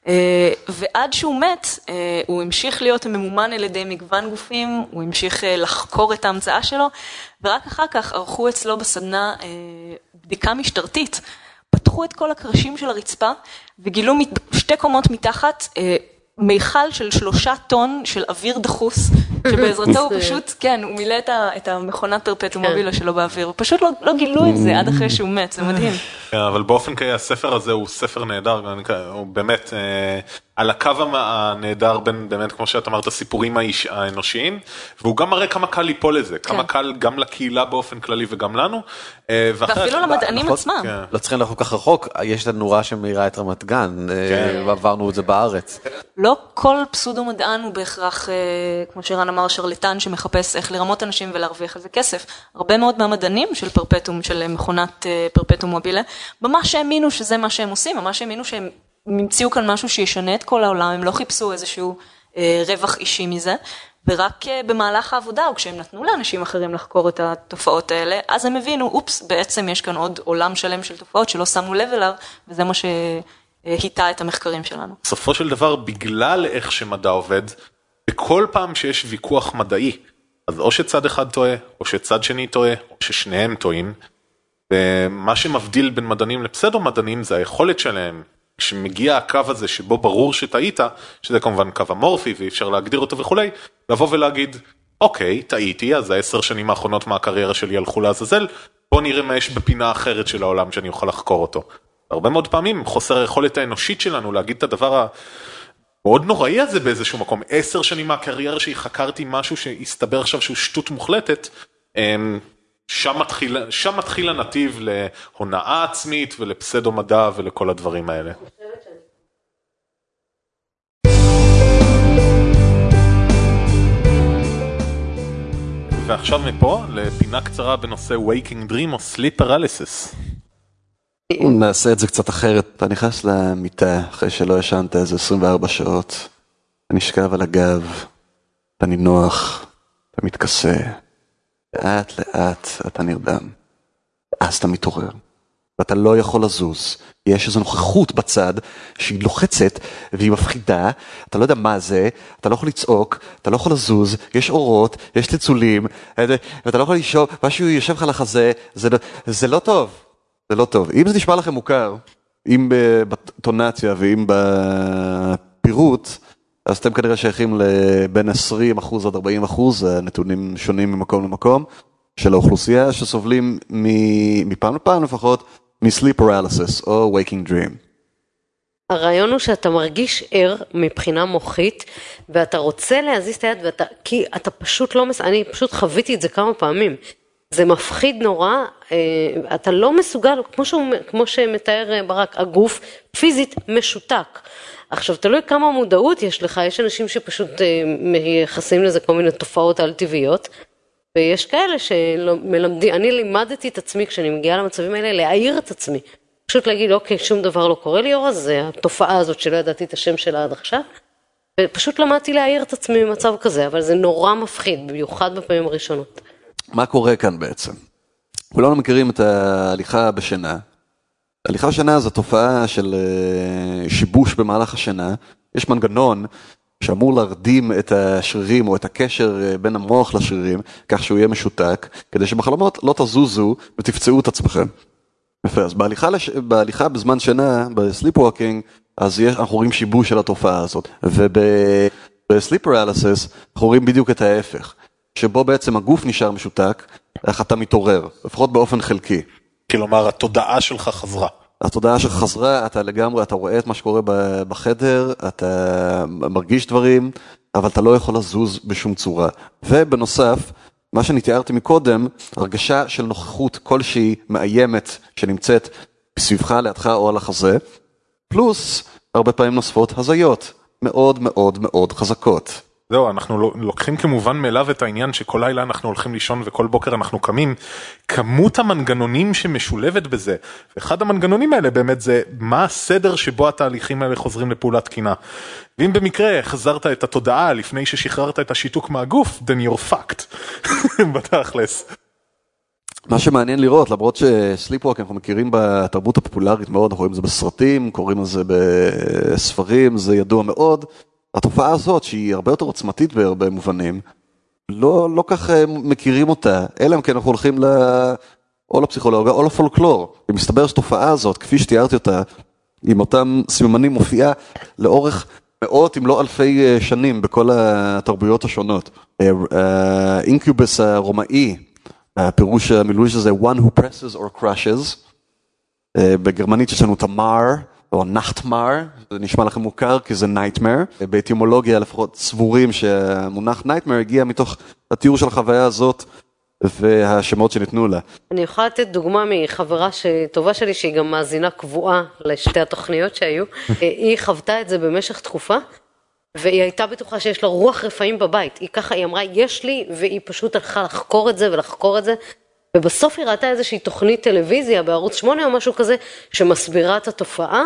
S3: ועד שהוא מת, הוא המשיך להיות ממומן על ידי מגוון גופים, הוא המשיך לחקור את ההמצאה שלו, ורק אחר כך ערכו אצלו בסדנה בדיקה משטרתית, פתחו את כל הקרשים של הרצפה, וגילו שתי קומות מתחת מיכל של שלושה טון של אוויר דחוס, שבעזרתו הוא פשוט, כן, הוא מילא את המכונת פרפטום מובילה שלו באוויר, ופשוט לא גילו את זה עד אחרי שהוא מת, זה מדהים.
S1: אבל באופן כזה, הספר הזה הוא ספר נהדר, הוא באמת על הקו הנהדר בין, באמת, כמו שאת אמרת, הסיפורים האנושיים, והוא גם מראה כמה קל ליפול לזה, כמה קל גם לקהילה באופן כללי וגם לנו.
S3: ואפילו למדענים עצמם.
S2: לא צריכים לך כל כך רחוק, יש לנו רעה שמאירה את רמת גן, ועברנו את זה בארץ.
S3: לא כל פסודו מדען הוא בהכרח, כמו שרן אמר, שרלטן שמחפש איך לרמות אנשים ולהרוויח על זה כסף. הרבה מאוד מהמדענים של פרפטום, של מכונת פרפטום מובילה, ממש האמינו שזה מה שהם עושים, ממש האמינו שהם המציאו כאן משהו שישנה את כל העולם, הם לא חיפשו איזשהו אה, רווח אישי מזה, ורק אה, במהלך העבודה, או כשהם נתנו לאנשים אחרים לחקור את התופעות האלה, אז הם הבינו, אופס, בעצם יש כאן עוד עולם שלם של תופעות שלא שמנו לב אליו, וזה מה היטה את המחקרים שלנו.
S1: בסופו של דבר, בגלל איך שמדע עובד, בכל פעם שיש ויכוח מדעי, אז או שצד אחד טועה, או שצד שני טועה, או ששניהם טועים, ומה שמבדיל בין מדענים לפסדו-מדענים זה היכולת שלהם, כשמגיע הקו הזה שבו ברור שטעית, שזה כמובן קו אמורפי ואי אפשר להגדיר אותו וכולי, לבוא ולהגיד, אוקיי, טעיתי, אז העשר שנים האחרונות מהקריירה שלי הלכו לעזאזל, בוא נראה מה יש בפינה אחרת של העולם שאני אוכל לחקור אותו. הרבה מאוד פעמים חוסר היכולת האנושית שלנו להגיד את הדבר המאוד נוראי הזה באיזשהו מקום. עשר שנים מהקריירה שהיא חקרתי משהו שהסתבר עכשיו שהוא שטות מוחלטת, שם מתחיל, שם מתחיל הנתיב להונאה עצמית ולפסדו מדע ולכל הדברים האלה. ועכשיו מפה לפינה קצרה בנושא Waking Dream או Sleep Paralysis.
S5: נעשה את זה קצת אחרת. אתה נכנס למיטה אחרי שלא ישנת איזה עשרים וארבע שעות, אתה נשכב על הגב, אתה נינוח, אתה מתכסה, לאט לאט אתה נרדם. אז אתה מתעורר, ואתה לא יכול לזוז. יש איזו נוכחות בצד שהיא לוחצת והיא מפחידה, אתה לא יודע מה זה, אתה לא יכול לצעוק, אתה לא יכול לזוז, יש אורות, יש צלצולים, ואתה לא יכול לשאול, משהו יושב לך לחזה, זה, זה לא טוב. זה לא טוב. אם זה נשמע לכם מוכר, אם בטונציה ואם בפירוט, אז אתם כנראה שייכים לבין עשרים אחוז עד ארבעים אחוז, נתונים שונים ממקום למקום, של האוכלוסייה שסובלים מפעם לפעם לפחות, מ-sleep paralysis או waking dream.
S4: הרעיון הוא שאתה מרגיש ער מבחינה מוחית, ואתה רוצה להזיז את היד, ואתה, כי אתה פשוט לא, אני פשוט חוויתי את זה כמה פעמים. זה מפחיד נורא, אתה לא מסוגל, כמו, שהוא, כמו שמתאר ברק, הגוף פיזית משותק. עכשיו, תלוי כמה מודעות יש לך, יש אנשים שפשוט מייחסים לזה כל מיני תופעות על טבעיות, ויש כאלה שמלמדים, אני לימדתי את עצמי כשאני מגיעה למצבים האלה, להעיר את עצמי. פשוט להגיד, אוקיי, שום דבר לא קורה לי, אורה, זה התופעה הזאת שלא ידעתי את השם שלה עד עכשיו, ופשוט למדתי להעיר את עצמי במצב כזה, אבל זה נורא מפחיד, במיוחד בפעמים הראשונות.
S5: מה קורה כאן בעצם? כולנו מכירים את ההליכה בשינה. ההליכה בשינה זו תופעה של שיבוש במהלך השינה. יש מנגנון שאמור להרדים את השרירים או את הקשר בין המוח לשרירים, כך שהוא יהיה משותק, כדי שבחלומות לא תזוזו ותפצעו את עצמכם. יפה, אז בהליכה, לש... בהליכה בזמן שינה, בסליפווקינג, אז יש, אנחנו רואים שיבוש של התופעה הזאת. ובסליפ פרליסיס אנחנו רואים בדיוק את ההפך. שבו בעצם הגוף נשאר משותק, איך אתה מתעורר, לפחות באופן חלקי.
S1: כלומר, התודעה שלך חזרה.
S5: התודעה שלך חזרה, אתה לגמרי, אתה רואה את מה שקורה בחדר, אתה מרגיש דברים, אבל אתה לא יכול לזוז בשום צורה. ובנוסף, מה שאני תיארתי מקודם, הרגשה של נוכחות כלשהי מאיימת שנמצאת בסביבך, לידך או על החזה, פלוס הרבה פעמים נוספות הזיות, מאוד מאוד מאוד חזקות.
S1: זהו, אנחנו לוקחים כמובן מאליו את העניין שכל לילה אנחנו הולכים לישון וכל בוקר אנחנו קמים. כמות המנגנונים שמשולבת בזה, ואחד המנגנונים האלה באמת זה מה הסדר שבו התהליכים האלה חוזרים לפעולת תקינה. ואם במקרה חזרת את התודעה לפני ששחררת את השיתוק מהגוף, then you're fucked. בתכלס.
S5: מה שמעניין לראות, למרות שסליפווק אנחנו מכירים בתרבות הפופולרית מאוד, אנחנו רואים את זה בסרטים, קוראים את זה בספרים, זה ידוע מאוד. התופעה הזאת, שהיא הרבה יותר עוצמתית בהרבה מובנים, לא, לא כך מכירים אותה, אלא אם כן אנחנו הולכים ל... או לפסיכולוגיה או לפולקלור. ומסתבר שהתופעה הזאת, כפי שתיארתי אותה, עם אותם סימנים מופיעה לאורך מאות אם לא אלפי שנים בכל התרבויות השונות. אינקיובוס הרומאי, הפירוש המילולי שזה one who presses or crushes, בגרמנית יש לנו תמר, או נחטמר, זה נשמע לכם מוכר כי זה נייטמר. באטימולוגיה לפחות סבורים שהמונח נייטמר הגיע מתוך התיאור של החוויה הזאת והשמות שניתנו לה.
S4: אני יכולה לתת דוגמה מחברה טובה שלי שהיא גם מאזינה קבועה לשתי התוכניות שהיו. היא חוותה את זה במשך תקופה והיא הייתה בטוחה שיש לה רוח רפאים בבית. היא ככה, היא אמרה יש לי, והיא פשוט הלכה לחקור את זה ולחקור את זה. ובסוף היא ראתה איזושהי תוכנית טלוויזיה בערוץ שמונה או משהו כזה, שמסבירה את התופעה,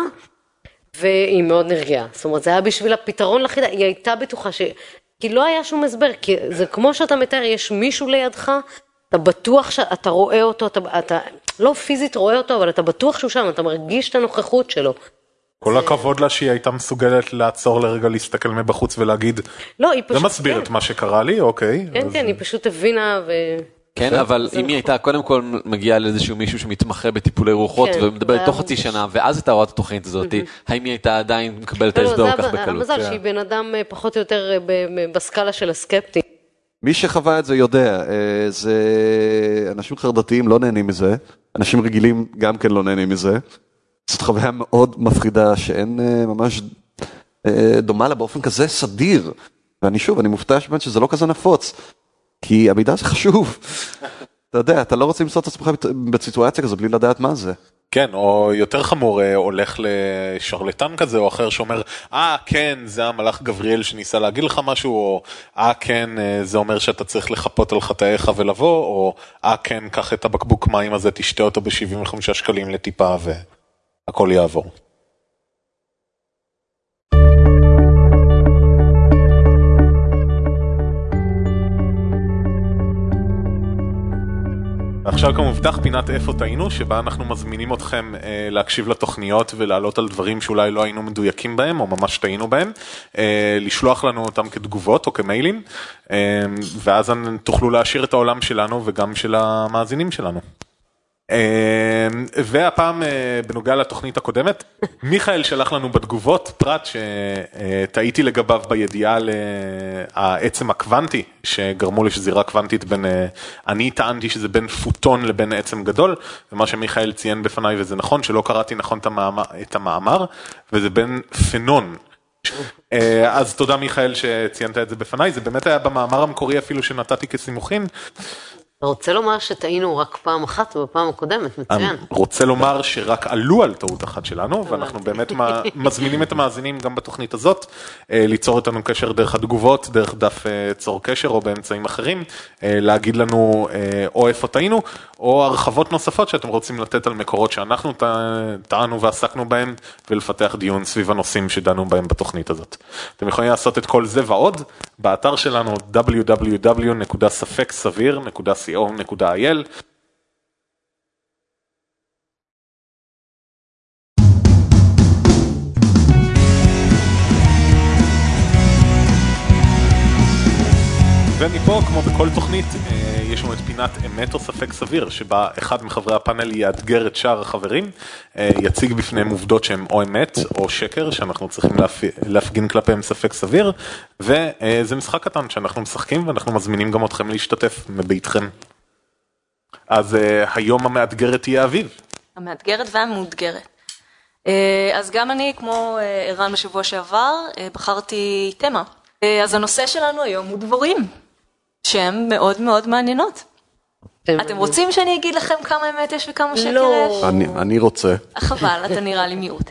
S4: והיא מאוד נרגעה. זאת אומרת, זה היה בשביל הפתרון לחידה, היא הייתה בטוחה ש... כי לא היה שום הסבר, כי זה כמו שאתה מתאר, יש מישהו לידך, אתה בטוח שאתה רואה אותו, אתה, אתה לא פיזית רואה אותו, אבל אתה בטוח שהוא שם, אתה מרגיש את הנוכחות שלו.
S1: כל הכבוד לה שהיא הייתה מסוגלת לעצור לרגע להסתכל מבחוץ ולהגיד,
S4: לא, היא פשוט...
S1: זה מסביר את מה שקרה לי, אוקיי.
S4: כן, כן, היא פשוט הבינה ו...
S2: כן, אבל אם היא הייתה קודם כל מגיעה לאיזשהו מישהו שמתמחה בטיפולי רוחות ומדבר תוך חצי שנה, ואז אתה רואה את התוכנית הזאת, האם היא הייתה עדיין מקבלת ההסבר כך בקלות?
S4: המזל שהיא בן אדם פחות או יותר בסקאלה של הסקפטי.
S5: מי שחווה את זה יודע, זה אנשים חרדתיים לא נהנים מזה, אנשים רגילים גם כן לא נהנים מזה, זאת חוויה מאוד מפחידה שאין ממש דומה לה באופן כזה סדיר, ואני שוב, אני מופתע שבאמת שזה לא כזה נפוץ, כי המידע זה חשוב, אתה יודע, אתה לא רוצה למצוא את עצמך בסיטואציה כזו בלי לדעת מה זה.
S1: כן, או יותר חמור, הולך לשרלטן כזה או אחר שאומר, אה, כן, זה המלאך גבריאל שניסה להגיד לך משהו, או אה, כן, זה אומר שאתה צריך לחפות על חטאיך ולבוא, או אה, כן, קח את הבקבוק מים הזה, תשתה אותו ב-שבעים וחמישה שקלים לטיפה והכל יעבור. עכשיו כמובטח פינת איפה טעינו, שבה אנחנו מזמינים אתכם אה, להקשיב לתוכניות ולעלות על דברים שאולי לא היינו מדויקים בהם, או ממש טעינו בהם, אה, לשלוח לנו אותם כתגובות או כמיילים, אה, ואז תוכלו להשאיר את העולם שלנו וגם של המאזינים שלנו. והפעם בנוגע לתוכנית הקודמת, מיכאל שלח לנו בתגובות פרט שטעיתי לגביו בידיעה לעצם הקוונטי, שגרמו לשזירה קוונטית בין, אני טענתי שזה בין פוטון לבין עצם גדול, ומה שמיכאל ציין בפניי, וזה נכון, שלא קראתי נכון את המאמר, וזה בין פנון. אז תודה מיכאל שציינת את זה בפניי, זה באמת היה במאמר המקורי אפילו שנתתי כסימוכין.
S4: אתה רוצה לומר שטעינו רק פעם אחת בפעם הקודמת, מצוין.
S1: אני רוצה לומר שרק עלו על טעות אחת שלנו, ואנחנו באמת מזמינים את המאזינים גם בתוכנית הזאת, ליצור איתנו קשר דרך התגובות, דרך דף צור קשר או באמצעים אחרים, להגיד לנו או איפה טעינו, או הרחבות נוספות שאתם רוצים לתת על מקורות שאנחנו טענו ועסקנו בהם, ולפתח דיון סביב הנושאים שדנו בהם בתוכנית הזאת. אתם יכולים לעשות את כל זה ועוד, באתר שלנו דאבליו דאבליו דאבליו נקודה ספק סביר נקודה סי או נקודה איי אל. ומפה, כמו בכל תוכנית, יש לנו את פינת אמת או ספק סביר, שבה אחד מחברי הפאנל יאתגר את שאר החברים, יציג בפניהם עובדות שהן או אמת או שקר, שאנחנו צריכים להפגין כלפיהם ספק סביר, וזה משחק קטן שאנחנו משחקים, ואנחנו מזמינים גם אתכם להשתתף מביתכם. אז היום המאתגרת תהיה אביב.
S3: המאתגרת והמאותגרת. אז גם אני, כמו ערן בשבוע שעבר, בחרתי תמה. אז הנושא שלנו היום הוא דבורים, שהן מאוד מאוד מעניינות. אתם רוצים שאני אגיד לכם כמה אמת יש וכמה שקר יש?
S5: אני רוצה.
S3: חבל, אתה נראה לי מיעוט.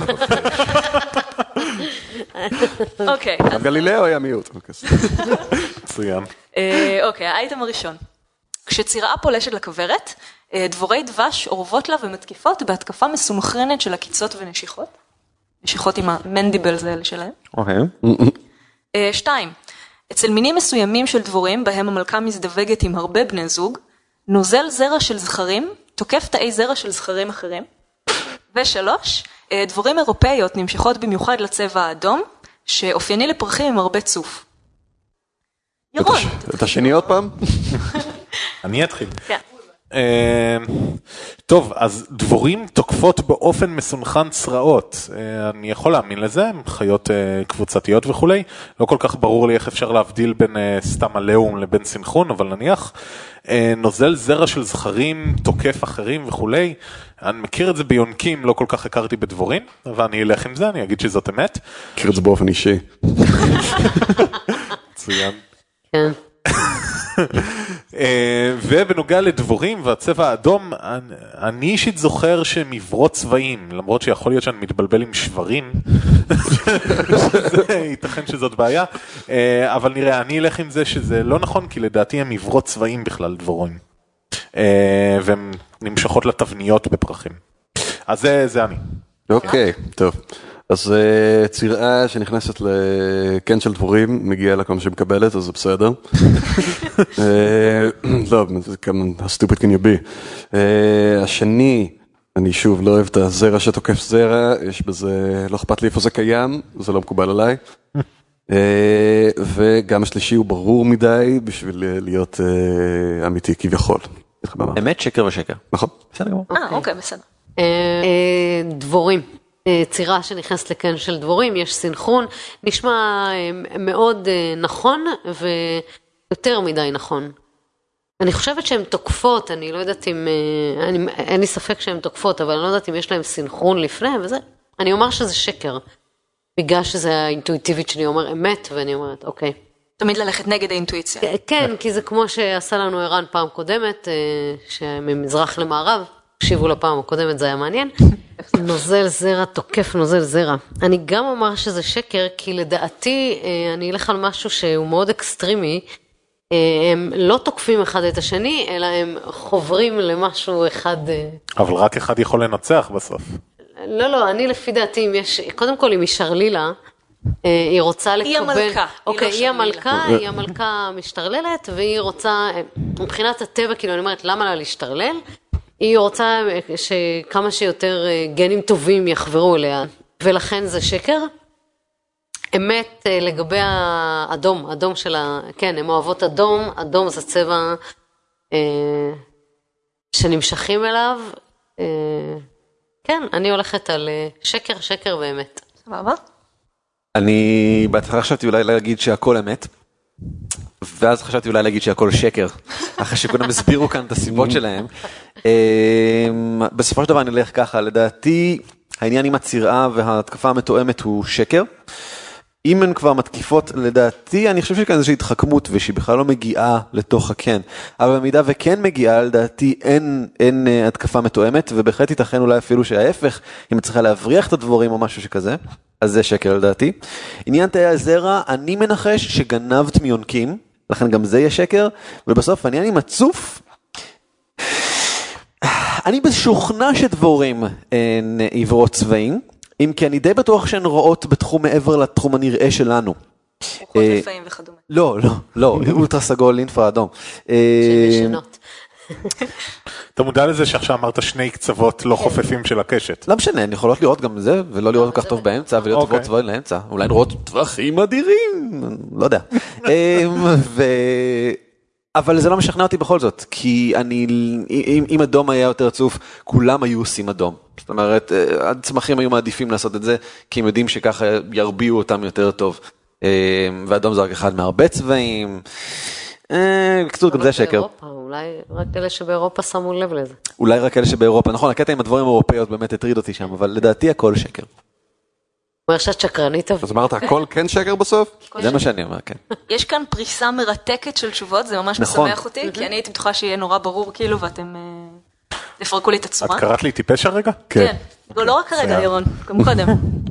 S3: אוקיי.
S5: גלילאו היה מיעוט.
S1: מצוין.
S3: אוקיי, האייטם הראשון. כשצירעה פולשת לכוורת, דבורי דבש אורבות לה ומתקיפות בהתקפה מסונכרנת של עקיצות ונשיכות. נשיכות עם המנדיבלס האלה שלהם.
S2: אוקיי.
S3: שתיים, אצל מינים מסוימים של דבורים, בהם המלכה מזדווגת עם הרבה בני זוג, נוזל זרע של זכרים, תוקף תאי זרע של זכרים אחרים. ושלוש, דבורים אירופאיות נמשכות במיוחד לצבע האדום, שאופייני לפרחים עם הרבה צוף. ירון.
S5: את השני עוד פעם?
S1: אני אתחיל.
S3: כן.
S1: טוב, אז דבורים תוקפות באופן מסונכן צרעות. אני יכול להאמין לזה, חיות קבוצתיות וכולי. לא כל כך ברור לי איך אפשר להבדיל בין סתם הלאום לבין סינכרון, אבל נניח נוזל זרע של זכרים, תוקף אחרים וכולי. אני מכיר את זה ביונקים, לא כל כך הכרתי בדבורים, אבל אני אלך עם זה, אני אגיד שזאת אמת.
S5: מכיר את זה באופן אישי.
S1: מצוין.
S4: כן.
S1: ובנוגע לדבורים והצבע האדום, אני אישית זוכר שהם עברות צבעים, למרות שיכול להיות שאני מתבלבל עם שברים, ייתכן שזאת בעיה, אבל נראה, אני אלך עם זה שזה לא נכון, כי לדעתי הם עברות צבעים בכלל דבורים, והן נמשכות לתבניות בפרחים. אז זה, זה אני.
S5: אוקיי, טוב. אז צירעה שנכנסת לקן של דבורים, מגיעה לה כמה שמקבלת, אז זה בסדר. לא, כמה stupid can you be. השני, אני שוב לא אוהב את הזרע שתוקף זרע, יש בזה, לא אכפת לי איפה זה קיים, זה לא מקובל עליי. וגם השלישי הוא ברור מדי בשביל להיות אמיתי כביכול.
S2: אמת, שקר ושקר.
S5: נכון.
S2: בסדר גמור.
S3: אה, אוקיי, בסדר.
S4: דבורים. צירה שנכנסת לכאן של דבורים, יש סינכרון, נשמע מאוד נכון ויותר מדי נכון. אני חושבת שהן תוקפות, אני לא יודעת אם, אני, אין לי ספק שהן תוקפות, אבל אני לא יודעת אם יש להן סינכרון לפני, וזה, אני אומר שזה שקר, בגלל שזה האינטואיטיבית שלי אומר אמת, ואני אומרת, אוקיי.
S3: תמיד ללכת נגד האינטואיציה.
S4: כן, כי זה כמו שעשה לנו ערן פעם קודמת, שממזרח למערב, תקשיבו לפעם הקודמת, זה היה מעניין. נוזל זרע, תוקף נוזל זרע. אני גם אומר שזה שקר, כי לדעתי, אני אלך על משהו שהוא מאוד אקסטרימי, הם לא תוקפים אחד את השני, אלא הם חוברים למשהו אחד.
S1: אבל רק אחד יכול לנצח בסוף.
S4: לא, לא, אני לפי דעתי, אם יש, קודם כל, אם היא שרלילה, היא רוצה לקבל...
S3: היא המלכה.
S4: אוקיי, היא המלכה, היא המלכה משתרללת, והיא רוצה, מבחינת הטבע, כאילו אני אומרת, למה לה להשתרלל? היא רוצה שכמה שיותר גנים טובים יחברו אליה, ולכן זה שקר. אמת לגבי האדום, אדום של ה... כן, הם אוהבות אדום, אדום זה צבע אה, שנמשכים אליו. אה, כן, אני הולכת על שקר, שקר ואמת.
S3: סבבה?
S2: אני בהתחלה חשבתי אולי להגיד שהכל אמת, ואז חשבתי אולי להגיד שהכל שקר, אחרי שכולם הסבירו כאן את הסיבות שלהם. בסופו של דבר אני הולך ככה, לדעתי העניין עם הצירה וההתקפה המתואמת הוא שקר. אם הן כבר מתקיפות, לדעתי, אני חושב שכאן איזושהי התחכמות, ושהיא בכלל לא מגיעה לתוך הכן. אבל במידה וכן מגיעה, לדעתי, אין, אין uh, התקפה מתואמת, ובהחלט ייתכן אולי אפילו שההפך, אם צריכה להבריח את הדבורים או משהו שכזה, אז זה שקר לדעתי. עניין תאי הזרע, אני מנחש שגנבת מיונקים, לכן גם זה יהיה שקר, ובסוף העניין עם הצוף, אני בשוכנע שדבורים הן עברות צבעים, אם כי אני די בטוח שהן רואות בתחום מעבר לתחום הנראה שלנו.
S3: רוחות רפאים וכדומה.
S2: לא, לא, לא, אולטרה סגול, אינפרה אדום.
S4: שהן ישנות.
S1: אתה מודע לזה שעכשיו אמרת שני קצוות לא חופפים של הקשת.
S2: לא משנה, הן יכולות לראות גם זה, ולא לראות כל כך טוב באמצע, ולהיות טובות צבעים לאמצע. אולי לראות טווחים אדירים, לא יודע. אבל זה לא משכנע אותי בכל זאת, כי אני, אם, אם אדום היה יותר צוף, כולם היו עושים אדום. זאת אומרת, הצמחים היו מעדיפים לעשות את זה, כי הם יודעים שככה ירביעו אותם יותר טוב. ואדום זה רק אחד מהרבה צבעים. קצת גם זה שקר.
S4: אולי רק אלה שבאירופה שמו לב לזה.
S2: אולי רק אלה שבאירופה, נכון, הקטע עם הדברים האירופאיות באמת הטריד אותי שם, אבל לדעתי הכל שקר.
S4: אומר שאת שקרנית.
S5: אז אמרת, הכל כן שקר בסוף?
S2: זה מה שאני אומר, כן.
S3: יש כאן פריסה מרתקת של תשובות, זה ממש משמח אותי, כי אני הייתי בטוחה שיהיה נורא ברור כאילו, ואתם תפרקו לי את הצורה.
S1: את קראת לי טיפש הרגע?
S3: כן. לא רק הרגע, ירון, גם קודם.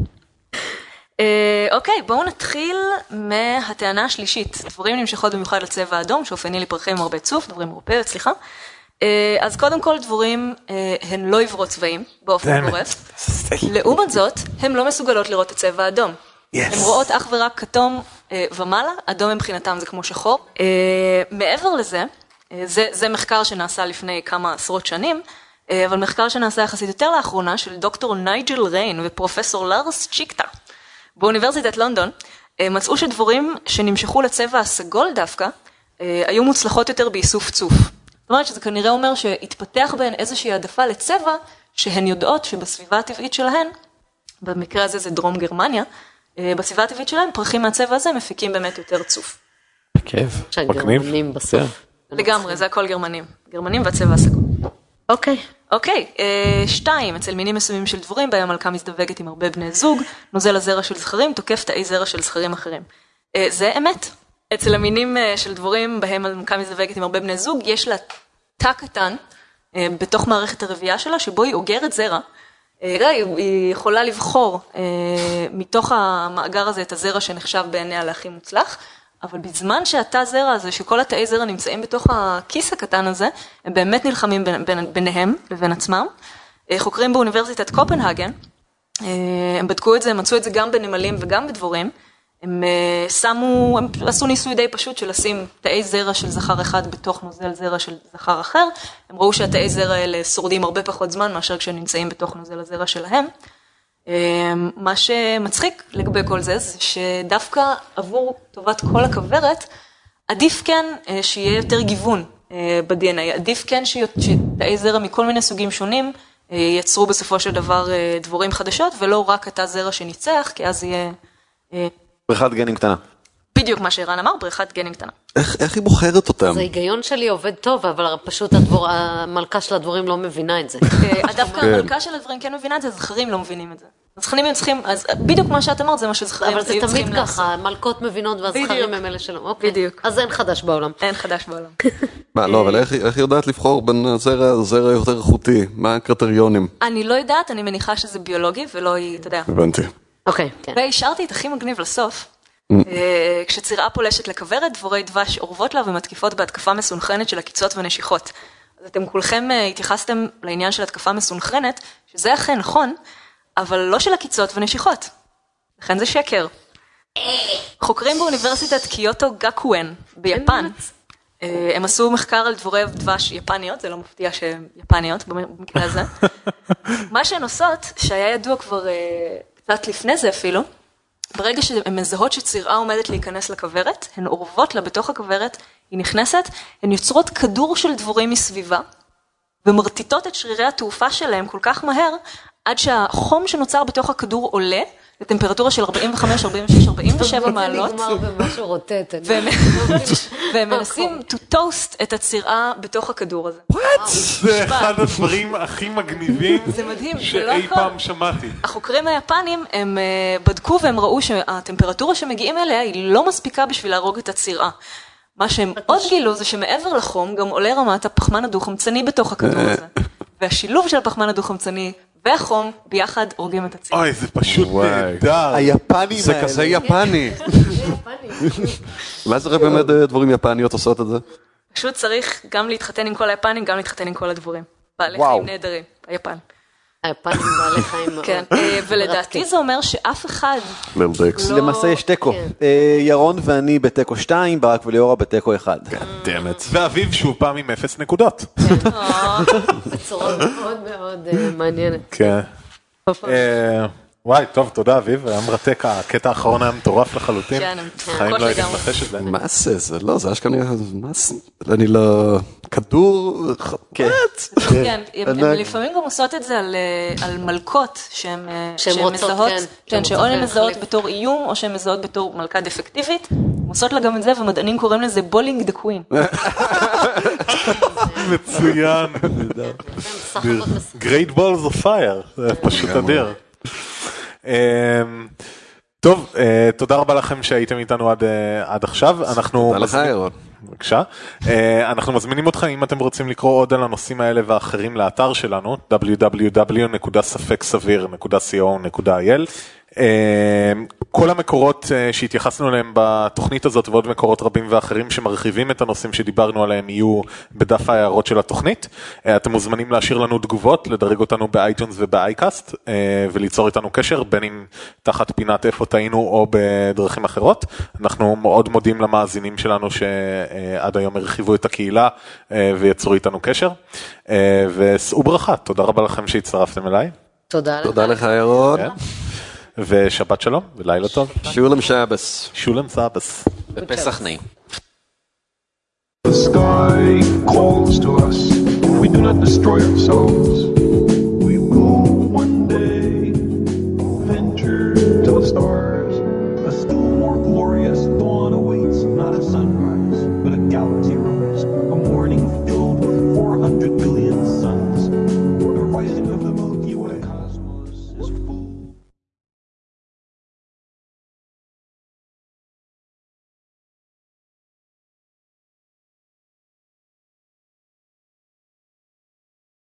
S3: אוקיי, בואו נתחיל מהטענה השלישית. דבורים נמשכות במיוחד לצבע האדום, שאופייני לפרחים הרבה צוף, דבורים אירופאיות, סליחה. אז קודם כל דבורים הן לא עברות צבעים באופן גורף. לעומת זאת, הן לא מסוגלות לראות את צבע האדום. הן רואות אך ורק כתום ומעלה, אדום מבחינתם זה כמו שחור. מעבר לזה, זה, זה מחקר שנעשה לפני כמה עשרות שנים, אבל מחקר שנעשה יחסית יותר לאחרונה של דוקטור נייג'ל ריין ופרופסור לארס צ'יקטה. באוניברסיטת לונדון מצאו שדבורים שנמשכו לצבע הסגול דווקא, היו מוצלחות יותר באיסוף צוף. זאת אומרת שזה כנראה אומר שהתפתח בהן איזושהי העדפה לצבע, שהן יודעות שבסביבה הטבעית שלהן, במקרה הזה זה דרום גרמניה, בסביבה הטבעית שלהן פרחים מהצבע הזה מפיקים באמת יותר צוף.
S2: בכיף.
S4: שהגרמנים בסוף.
S3: לגמרי, זה הכל גרמנים. גרמנים והצבע הסגול.
S4: אוקיי.
S3: אוקיי, שתיים, אצל מינים מסוימים של דבורים, בהם המלכה מזדווגת עם הרבה בני זוג, נוזל הזרע של זכרים, תוקף תאי זרע של זכרים אחרים. זה אמת. אצל המינים של דבורים, בהם המלכה מזדווגת עם הרבה בני זוג, יש לה תא קטן בתוך מערכת הרבייה שלה, שבו היא אוגרת זרע. היא יכולה לבחור מתוך המאגר הזה את הזרע שנחשב בעיניה להכי מוצלח, אבל בזמן שהתא זרע הזה, שכל התאי זרע נמצאים בתוך הכיס הקטן הזה, הם באמת נלחמים ביניהם לבין עצמם. חוקרים באוניברסיטת קופנהגן, הם בדקו את זה, הם מצאו את זה גם בנמלים וגם בדבורים, הם שמו, הם עשו ניסוי די פשוט של לשים תאי זרע של זכר אחד בתוך נוזל זרע של זכר אחר. הם ראו שהתאי זרע האלה שורדים הרבה פחות זמן מאשר כשהם נמצאים בתוך נוזל הזרע שלהם. מה שמצחיק לגבי כל זה, זה שדווקא עבור טובת כל הכוורת, עדיף כן שיהיה יותר גיוון ב-די אן איי, עדיף כן שתאי זרע מכל מיני סוגים שונים יצרו בסופו של דבר דבורים חדשות, ולא רק התא זרע שניצח, כי אז יהיה...
S2: בריכת גנים קטנה.
S3: בדיוק מה שערן אמר, בריכת גנים קטנה.
S5: איך, איך היא בוחרת אותם?
S4: אז ההיגיון שלי עובד טוב, אבל פשוט הדבור, המלכה של הדבורים לא מבינה את זה.
S3: דווקא המלכה של הדברים כן מבינה את זה, זכרים לא מבינים את זה. הזכרים הם צריכים, אז בדיוק מה שאת אמרת, זה מה שזכרים
S4: אבל זה תמיד ככה, מלכות מבינות והזכרים הם אלה שלא.
S3: בדיוק.
S4: אז אין חדש בעולם.
S3: אין חדש בעולם.
S5: מה, לא, אבל איך היא יודעת לבחור בין זרע זרע יותר איכותי? מה הקריטריונים?
S3: אני לא יודעת, אני מניחה שזה ביולוגי, ולא היא, אתה יודע.
S5: הבנתי.
S4: אוקיי, כן.
S3: והשארתי את הכי מגניב לסוף. כשצירה פולשת לכוורת, דבורי דבש אורבות לה ומתקיפות בהתקפה מסונכרנת של עקיצות ונשיכות. אז אתם כולכם התייחסתם לעניין של התקפה מסונכרנת, שזה אכן נכון, אבל לא של עקיצות ונשיכות. לכן זה שקר. חוקרים באוניברסיטת קיוטו גקואן ביפן, הם עשו מחקר על דבורי דבש יפניות, זה לא מפתיע שהן יפניות במקרה הזה. מה שהן עושות, שהיה ידוע כבר קצת לפני זה אפילו, ברגע שהן מזהות שצירה עומדת להיכנס לכוורת, הן אורבות לה בתוך הכוורת, היא נכנסת, הן יוצרות כדור של דבורים מסביבה, ומרטיטות את שרירי התעופה שלהם כל כך מהר, עד שהחום שנוצר בתוך הכדור עולה, לטמפרטורה של ארבעים וחמש, ארבעים ושש, ארבעים ושבע מעלות.
S4: זה נגמר במשהו רוטט.
S3: והם מנסים to toast את הצירה בתוך הכדור הזה.
S1: What? זה אחד הדברים הכי מגניבים שאי פעם שמעתי.
S3: החוקרים היפנים הם בדקו והם ראו שהטמפרטורה שמגיעים אליה היא לא מספיקה בשביל להרוג את הצירה. מה שהם עוד גילו זה שמעבר לחום גם עולה רמת הפחמן הדו-חמצני בתוך הכדור הזה. והשילוב של הפחמן הדו-חמצני והחום ביחד הורגים את הצירה.
S1: אוי, זה פשוט נהדר.
S2: היפנים האלה.
S5: זה כזה יפני. מה זה באמת דבורים יפניות עושות את זה?
S3: פשוט צריך גם להתחתן עם כל היפנים, גם להתחתן עם כל הדבורים. בעלי חיים נהדרים, היפן.
S4: היפנים בעלי חיים מאוד.
S3: כן, ולדעתי זה אומר שאף אחד...
S2: למעשה יש טקו. ירון ואני בטקו שתיים, ברק וליאורה בטקו אחד.
S1: דמת. ואביב שוב פעם עם אפס נקודות.
S4: בצורה מאוד מאוד מעניינת.
S1: כן. וואי, טוב, תודה אביב, היה מרתק, הקטע האחרון היה מטורף לחלוטין.
S3: כן,
S1: חיים לא הייתי מנחש את זה.
S5: מה זה? זה לא, זה היה שכנראה, מה זה? אני לא... כדור...
S2: כן.
S3: כן, הן לפעמים גם עושות את זה על מלכות שהן מזהות, כן, שאו הן מזהות בתור איום, או שהן מזהות בתור מלכה דפקטיבית, הן עושות לה גם את זה, ומדענים קוראים לזה בולינג דה קווין.
S1: מצוין. Great balls of fire, זה פשוט אדיר. טוב, תודה רבה לכם שהייתם איתנו עד עכשיו. אנחנו בבקשה. אנחנו מזמינים אתכם אם אתם רוצים לקרוא עוד על הנושאים האלה ואחרים לאתר שלנו דאבליו דאבליו דאבליו נקודה ספק סביר נקודה סי או נקודה איי אל. כל המקורות שהתייחסנו אליהם בתוכנית הזאת ועוד מקורות רבים ואחרים שמרחיבים את הנושאים שדיברנו עליהם יהיו בדף ההערות של התוכנית. אתם מוזמנים להשאיר לנו תגובות, לדרג אותנו באייטונס ובאייקאסט וליצור איתנו קשר בין אם תחת פינת איפה טעינו או בדרכים אחרות. אנחנו מאוד מודים למאזינים שלנו שעד היום הרחיבו את הקהילה ויצרו איתנו קשר. ושאו ברכה, תודה רבה לכם שהצטרפתם אליי.
S4: תודה לך.
S5: תודה לך ירון.
S1: ושבת שלום ולילה טוב.
S5: שולם שבס.
S1: שולם שבס.
S2: בפסח נעים.
S6: The sky calls to us. We do not destroy ourselves.